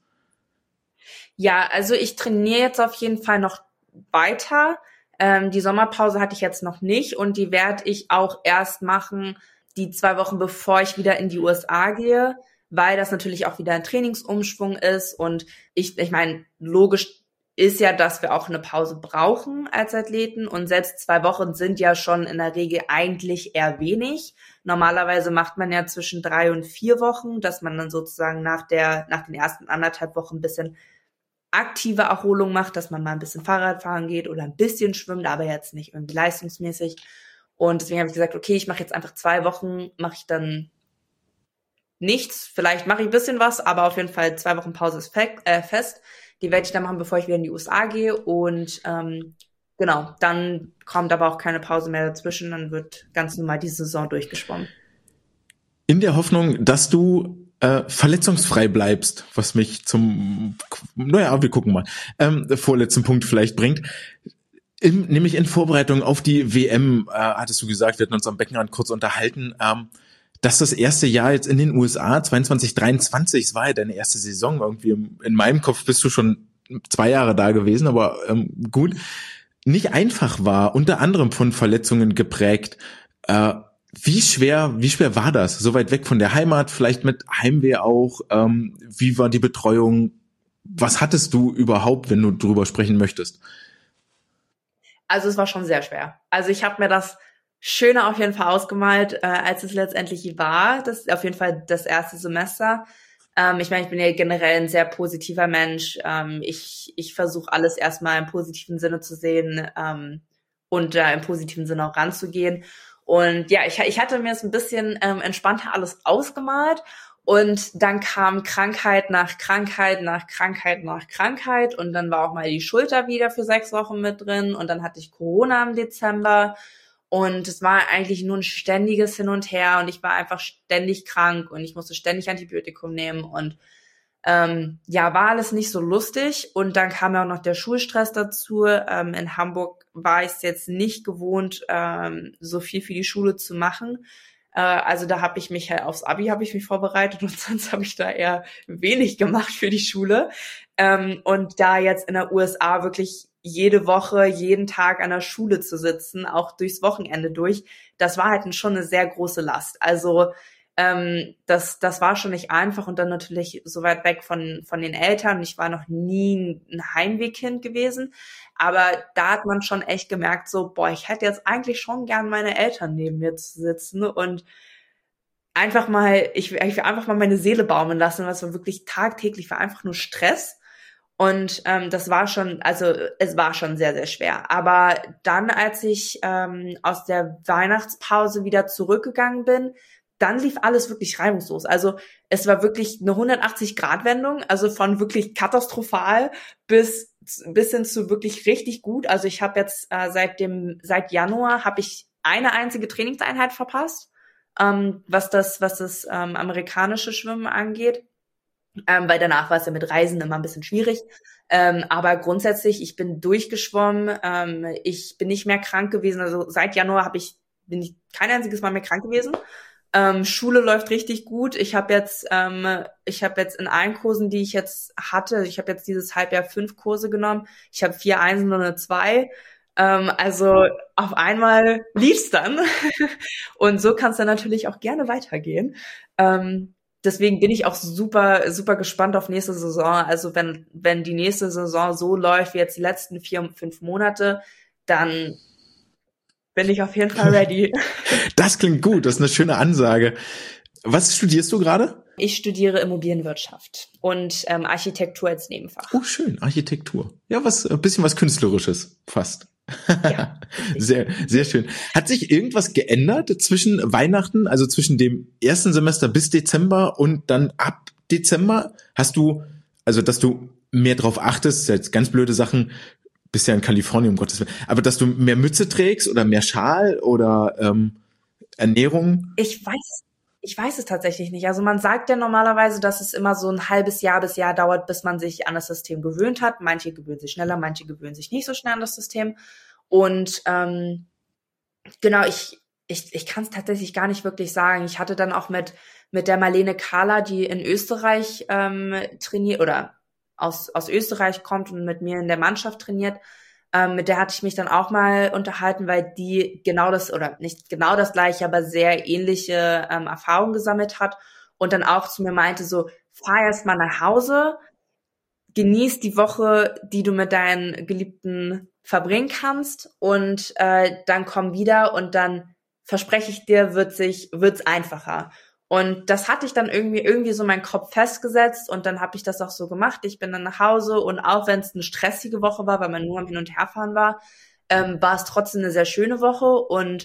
Ja, also ich trainiere jetzt auf jeden Fall noch weiter. Die Sommerpause hatte ich jetzt noch nicht und die werde ich auch erst machen, die 2 Wochen bevor ich wieder in die USA gehe, weil das natürlich auch wieder ein Trainingsumschwung ist und ich meine, logisch ist ja, dass wir auch eine Pause brauchen als Athleten und selbst 2 Wochen sind ja schon in der Regel eigentlich eher wenig. Normalerweise macht man ja zwischen 3 und 4 Wochen, dass man dann sozusagen nach den ersten 1,5 Wochen ein bisschen aktive Erholung macht, dass man mal ein bisschen Fahrrad fahren geht oder ein bisschen schwimmt, aber jetzt nicht irgendwie leistungsmäßig. Und deswegen habe ich gesagt, okay, ich mache jetzt einfach 2 Wochen, mache ich dann nichts. Vielleicht mache ich ein bisschen was, aber auf jeden Fall 2 Wochen Pause ist fest. Die werde ich dann machen, bevor ich wieder in die USA gehe. Und genau, dann kommt aber auch keine Pause mehr dazwischen. Dann wird ganz normal die Saison durchgeschwommen. In der Hoffnung, dass du verletzungsfrei bleibst, was mich wir gucken mal, vorletzten Punkt vielleicht bringt. Nämlich in Vorbereitung auf die WM, hattest du gesagt, wir hatten uns am Beckenrand kurz unterhalten, dass das erste Jahr jetzt in den USA, 22, 23, es war ja deine erste Saison, irgendwie in meinem Kopf bist du schon 2 Jahre da gewesen, aber gut, nicht einfach war, unter anderem von Verletzungen geprägt. Wie schwer war das? So weit weg von der Heimat, vielleicht mit Heimweh auch. Wie war die Betreuung? Was hattest du überhaupt, wenn du drüber sprechen möchtest? Also es war schon sehr schwer. Also ich habe mir das schöner auf jeden Fall ausgemalt, als es letztendlich war. Das ist auf jeden Fall das erste Semester. Ich meine, ich bin ja generell ein sehr positiver Mensch. Ich versuche alles erstmal im positiven Sinne zu sehen und da im positiven Sinne auch ranzugehen. Und ja, ich hatte mir es ein bisschen entspannter alles ausgemalt. Und dann kam Krankheit nach Krankheit nach Krankheit nach Krankheit und dann war auch mal die Schulter wieder für 6 Wochen mit drin und dann hatte ich Corona im Dezember und es war eigentlich nur ein ständiges Hin und Her und ich war einfach ständig krank und ich musste ständig Antibiotikum nehmen und war alles nicht so lustig und dann kam ja auch noch der Schulstress dazu. In Hamburg war ich es jetzt nicht gewohnt, so viel für die Schule zu machen. Also da habe ich mich halt aufs Abi vorbereitet und sonst habe ich da eher wenig gemacht für die Schule. Und da jetzt in der USA wirklich jede Woche, jeden Tag an der Schule zu sitzen, auch durchs Wochenende durch, das war halt schon eine sehr große Last. Also das war schon nicht einfach und dann natürlich so weit weg von den Eltern. Ich war noch nie ein Heimwehkind gewesen, aber da hat man schon echt gemerkt, so, boah, ich hätte jetzt eigentlich schon gern meine Eltern neben mir zu sitzen und ich will einfach mal meine Seele baumeln lassen, was war wirklich tagtäglich war einfach nur Stress. Und es war schon sehr, sehr schwer. Aber dann, als ich aus der Weihnachtspause wieder zurückgegangen bin, dann lief alles wirklich reibungslos. Also es war wirklich eine 180-Grad-Wendung, also von wirklich katastrophal bis hin zu wirklich richtig gut. Also ich habe jetzt seit Januar habe ich eine einzige Trainingseinheit verpasst, was das amerikanische Schwimmen angeht. Weil danach war es ja mit Reisen immer ein bisschen schwierig. Aber grundsätzlich, ich bin durchgeschwommen, ich bin nicht mehr krank gewesen. Also seit Januar bin ich kein einziges Mal mehr krank gewesen. Schule läuft richtig gut. Ich habe jetzt in allen Kursen, die ich jetzt hatte, ich habe jetzt dieses Halbjahr 5 Kurse genommen. Ich habe 4 Einsen und eine 2. Also auf einmal lief's dann. Und so kann es dann natürlich auch gerne weitergehen. Deswegen bin ich auch super, super gespannt auf nächste Saison. Also wenn die nächste Saison so läuft wie jetzt die letzten 4, 5 Monate, dann bin ich auf jeden Fall ready. Das klingt gut, das ist eine schöne Ansage. Was studierst du gerade? Ich studiere Immobilienwirtschaft und Architektur als Nebenfach. Oh, schön, Architektur. Ja, ein bisschen was Künstlerisches, fast. Ja, sehr, sehr schön. Hat sich irgendwas geändert zwischen Weihnachten, also zwischen dem ersten Semester bis Dezember und dann ab Dezember? Dass du mehr drauf achtest, jetzt ganz blöde Sachen, bist ja in Kalifornien, um Gottes Willen, aber dass du mehr Mütze trägst oder mehr Schal oder Ernährung? Ich weiß es tatsächlich nicht. Also man sagt ja normalerweise, dass es immer so ein halbes Jahr bis Jahr dauert, bis man sich an das System gewöhnt hat. Manche gewöhnen sich schneller, manche gewöhnen sich nicht so schnell an das System. Und genau, ich kann es tatsächlich gar nicht wirklich sagen. Ich hatte dann auch mit der Marlene Kahler, die in Österreich trainiert oder aus Österreich kommt und mit mir in der Mannschaft trainiert, mit der hatte ich mich dann auch mal unterhalten, weil die genau das, oder nicht genau das gleiche, aber sehr ähnliche Erfahrungen gesammelt hat und dann auch zu mir meinte so, fahr erst mal nach Hause, genieß die Woche, die du mit deinen Geliebten verbringen kannst und dann komm wieder und dann verspreche ich dir, wird's einfacher. Und das hatte ich dann irgendwie so meinen Kopf festgesetzt und dann habe ich das auch so gemacht. Ich bin dann nach Hause und auch wenn es eine stressige Woche war, weil man nur am Hin- und Herfahren war, war es trotzdem eine sehr schöne Woche und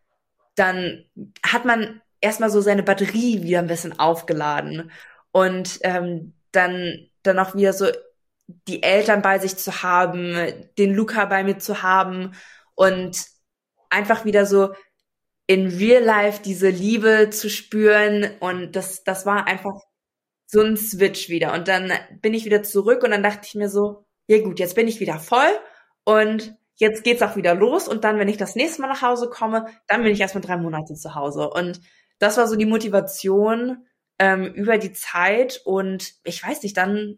dann hat man erstmal so seine Batterie wieder ein bisschen aufgeladen und dann auch wieder so die Eltern bei sich zu haben, den Luca bei mir zu haben und einfach wieder so in real life diese Liebe zu spüren und das war einfach so ein Switch wieder und dann bin ich wieder zurück und dann dachte ich mir so, ja gut, jetzt bin ich wieder voll und jetzt geht's auch wieder los und dann, wenn ich das nächste Mal nach Hause komme, dann bin ich erstmal 3 Monate zu Hause und das war so die Motivation über die Zeit und ich weiß nicht, dann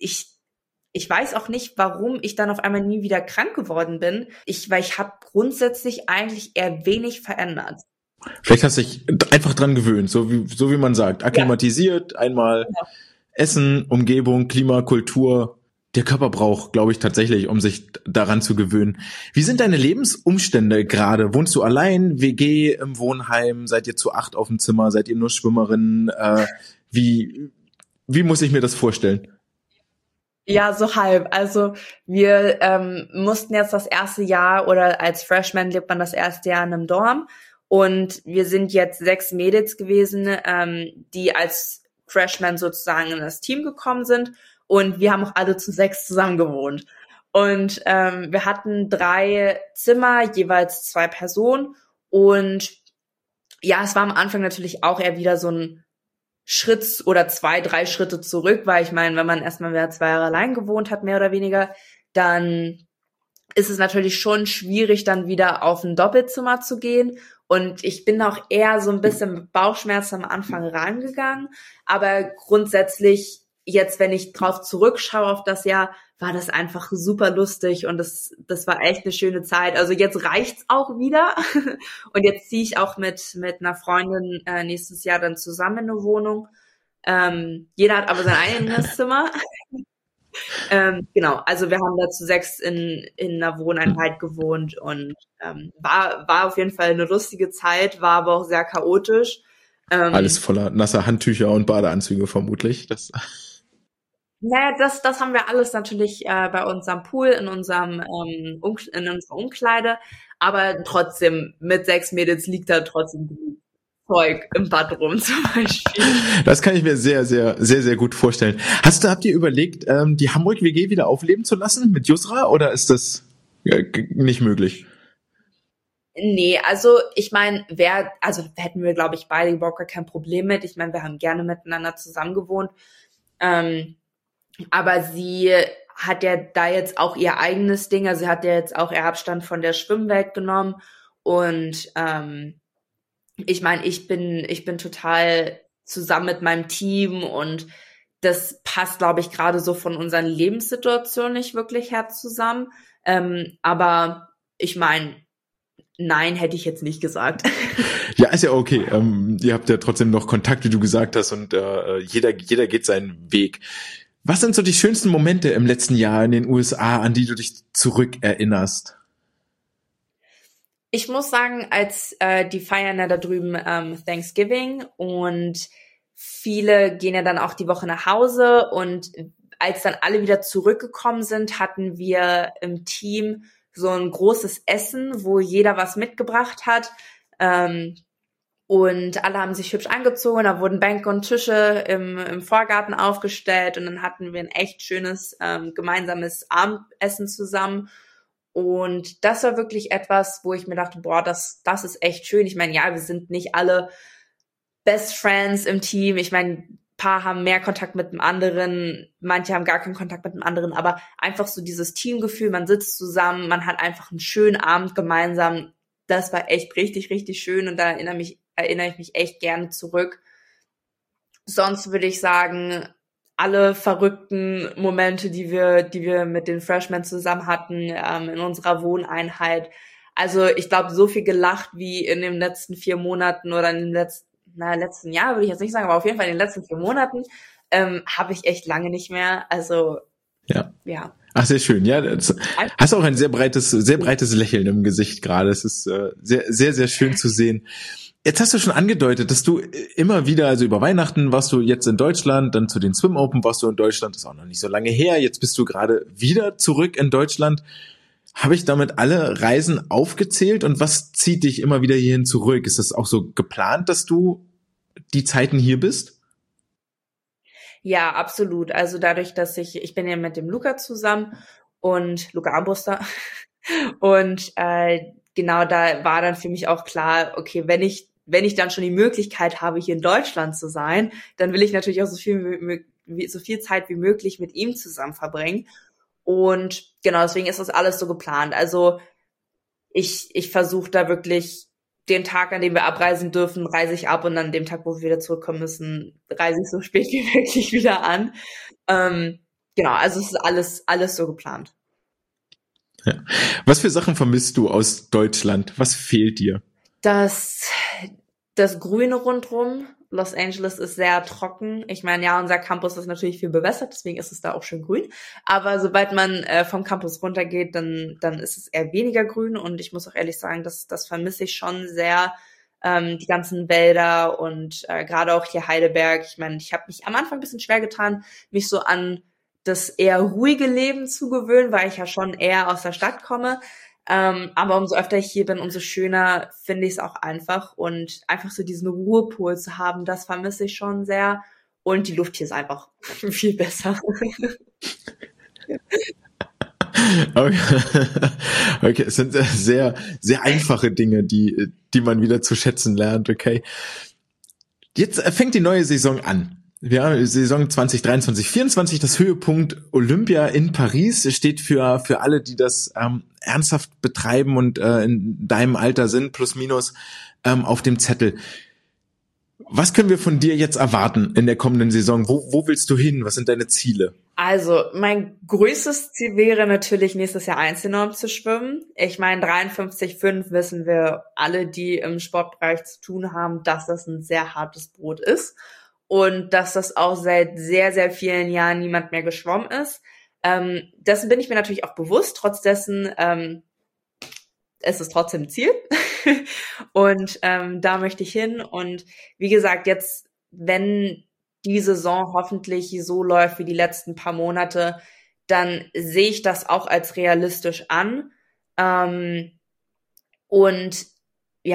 ich weiß auch nicht, warum ich dann auf einmal nie wieder krank geworden bin. Weil ich habe grundsätzlich eigentlich eher wenig verändert. Vielleicht hast du dich einfach dran gewöhnt, so wie man sagt, akklimatisiert, einmal Essen, Umgebung, Klima, Kultur. Der Körper braucht, glaube ich, tatsächlich, um sich daran zu gewöhnen. Wie sind deine Lebensumstände gerade? Wohnst du allein, WG im Wohnheim? Seid ihr zu 8 auf dem Zimmer? Seid ihr nur Schwimmerinnen? Wie muss ich mir das vorstellen? Ja, so halb. Also wir mussten jetzt das erste Jahr oder als Freshman lebt man das erste Jahr in einem Dorm und wir sind jetzt 6 Mädels gewesen, die als Freshman sozusagen in das Team gekommen sind und wir haben auch alle zu 6 zusammen gewohnt. Und wir hatten 3 Zimmer, jeweils 2 Personen und ja, es war am Anfang natürlich auch eher wieder so ein Schritt oder 2, 3 Schritte zurück, weil ich meine, wenn man erstmal wieder 2 Jahre allein gewohnt hat, mehr oder weniger, dann ist es natürlich schon schwierig, dann wieder auf ein Doppelzimmer zu gehen. Und ich bin auch eher so ein bisschen mit Bauchschmerzen am Anfang rangegangen. Aber grundsätzlich, jetzt, wenn ich drauf zurückschaue auf das Jahr, war das einfach super lustig und das war echt eine schöne Zeit. Also jetzt reicht's auch wieder und jetzt ziehe ich auch mit einer Freundin nächstes Jahr dann zusammen in eine Wohnung. Jeder hat aber sein eigenes Zimmer. Genau, also wir haben da zu 6 in einer Wohneinheit gewohnt und war auf jeden Fall eine lustige Zeit, war aber auch sehr chaotisch. Alles voller nasser Handtücher und Badeanzüge vermutlich. Naja, das haben wir alles natürlich bei uns am Pool in unserer Umkleide, aber trotzdem mit 6 Mädels liegt da trotzdem genug. Zeug im Bad rum zum Beispiel. Das kann ich mir sehr, sehr, sehr, sehr gut vorstellen. Habt ihr überlegt, die Hamburg-WG wieder aufleben zu lassen mit Yusra oder ist das nicht möglich? Nee, also ich meine, hätten wir, glaube ich, beide überhaupt gar kein Problem mit. Ich meine, wir haben gerne miteinander zusammen gewohnt. Aber sie hat ja da jetzt auch ihr eigenes Ding. Also sie hat ja jetzt auch ihr Abstand von der Schwimmwelt genommen. Und ich meine, ich bin total zusammen mit meinem Team und das passt, glaube ich, gerade so von unseren Lebenssituationen nicht wirklich her zusammen. Aber ich meine, nein, hätte ich jetzt nicht gesagt. Ja, ist ja okay. Ihr habt ja trotzdem noch Kontakt, wie du gesagt hast, und jeder geht seinen Weg. Was sind so die schönsten Momente im letzten Jahr in den USA, an die du dich zurückerinnerst? Ich muss sagen, als die feiern ja da drüben Thanksgiving und viele gehen ja dann auch die Woche nach Hause und als dann alle wieder zurückgekommen sind, hatten wir im Team so ein großes Essen, wo jeder was mitgebracht hat. Und alle haben sich hübsch angezogen, da wurden Bänke und Tische im Vorgarten aufgestellt und dann hatten wir ein echt schönes gemeinsames Abendessen zusammen. Und das war wirklich etwas, wo ich mir dachte, boah, das ist echt schön. Ich meine, ja, wir sind nicht alle Best Friends im Team. Ich meine, ein paar haben mehr Kontakt mit dem anderen, manche haben gar keinen Kontakt mit dem anderen, aber einfach so dieses Teamgefühl, man sitzt zusammen, man hat einfach einen schönen Abend gemeinsam. Das war echt richtig, richtig schön und da erinnere ich mich echt gerne zurück. Sonst würde ich sagen, alle verrückten Momente, die wir mit den Freshmen zusammen hatten, in unserer Wohneinheit. Also ich glaube, so viel gelacht wie in den letzten 4 Monaten oder in den letzten Jahr, würde ich jetzt nicht sagen, aber auf jeden Fall in den letzten 4 Monaten habe ich echt lange nicht mehr. Also ja. Ach, sehr schön. Ja, hast auch ein sehr breites Lächeln im Gesicht gerade. Es ist sehr, sehr, sehr schön zu sehen. Jetzt hast du schon angedeutet, dass du immer wieder, also über Weihnachten warst du jetzt in Deutschland, dann zu den Swim Open warst du in Deutschland, das ist auch noch nicht so lange her. Jetzt bist du gerade wieder zurück in Deutschland. Habe ich damit alle Reisen aufgezählt und was zieht dich immer wieder hierhin zurück? Ist das auch so geplant, dass du die Zeiten hier bist? Ja, absolut. Also dadurch, dass ich bin ja mit dem Luca zusammen und Luca Armbruster und genau da war dann für mich auch klar, okay, wenn ich dann schon die Möglichkeit habe, hier in Deutschland zu sein, dann will ich natürlich auch so viel Zeit wie möglich mit ihm zusammen verbringen. Und genau, deswegen ist das alles so geplant. Also ich versuche da wirklich den Tag, an dem wir abreisen dürfen, reise ich ab und an dem Tag, wo wir wieder zurückkommen müssen, reise ich so spät wie möglich wieder an. Genau, also es ist alles so geplant. Ja. Was für Sachen vermisst du aus Deutschland? Was fehlt dir? Das Grüne rundrum. Los Angeles ist sehr trocken. Ich meine, ja, unser Campus ist natürlich viel bewässert, deswegen ist es da auch schön grün. Aber sobald man vom Campus runtergeht, dann ist es eher weniger grün. Und ich muss auch ehrlich sagen, das vermisse ich schon sehr. Die ganzen Wälder und gerade auch hier Heidelberg. Ich meine, ich habe mich am Anfang ein bisschen schwer getan, mich so an das eher ruhige Leben zu gewöhnen, weil ich ja schon eher aus der Stadt komme. Aber umso öfter ich hier bin, umso schöner finde ich es auch einfach. Und einfach so diesen Ruhepol zu haben, das vermisse ich schon sehr. Und die Luft hier ist einfach viel besser. Okay, es sind sehr, sehr einfache Dinge, die man wieder zu schätzen lernt, okay. Jetzt fängt die neue Saison an. Ja, Saison 2023/24, das Höhepunkt Olympia in Paris steht für alle, die das ernsthaft betreiben und in deinem Alter sind, plus minus, auf dem Zettel. Was können wir von dir jetzt erwarten in der kommenden Saison? Wo willst du hin? Was sind deine Ziele? Also, mein größtes Ziel wäre natürlich, nächstes Jahr Einzelnorm zu schwimmen. Ich meine, 53,5 wissen wir alle, die im Sportbereich zu tun haben, dass das ein sehr hartes Brot ist. Und dass das auch seit sehr, sehr vielen Jahren niemand mehr geschwommen ist. Dessen bin ich mir natürlich auch bewusst. Trotz dessen es ist trotzdem ein Ziel. Und da möchte ich hin. Und wie gesagt, jetzt, wenn die Saison hoffentlich so läuft wie die letzten paar Monate, dann sehe ich das auch als realistisch an. Und ja,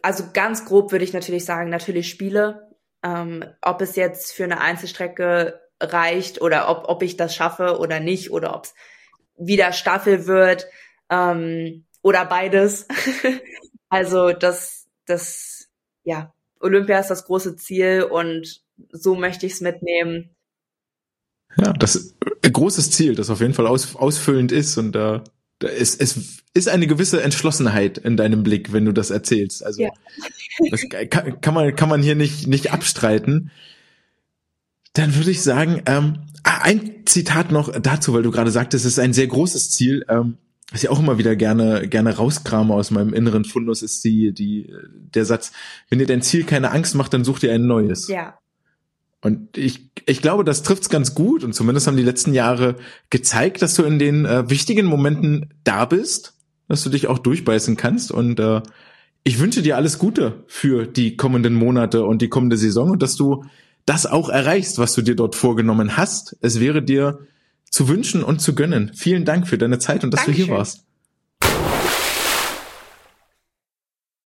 also ganz grob würde ich natürlich sagen, natürlich Spiele. Ob es jetzt für eine Einzelstrecke reicht oder ob ich das schaffe oder nicht oder ob es wieder Staffel wird oder beides. Also ja, Olympia ist das große Ziel und so möchte ich es mitnehmen. Ja, das ist ein großes Ziel, das auf jeden Fall ausfüllend ist und es ist eine gewisse Entschlossenheit in deinem Blick, wenn du das erzählst. Also ja. Das kann man hier nicht abstreiten. Dann würde ich sagen, ein Zitat noch dazu, weil du gerade sagtest, es ist ein sehr großes Ziel, was ich auch immer wieder gerne rauskrame aus meinem inneren Fundus, ist der Satz: Wenn dir dein Ziel keine Angst macht, dann such dir ein neues. Ja. Und ich glaube, das trifft's ganz gut, und zumindest haben die letzten Jahre gezeigt, dass du in den wichtigen Momenten da bist, dass du dich auch durchbeißen kannst, und ich wünsche dir alles Gute für die kommenden Monate und die kommende Saison und dass du das auch erreichst, was du dir dort vorgenommen hast. Es wäre dir zu wünschen und zu gönnen. Vielen Dank für deine Zeit und dass Dankeschön. du hier warst.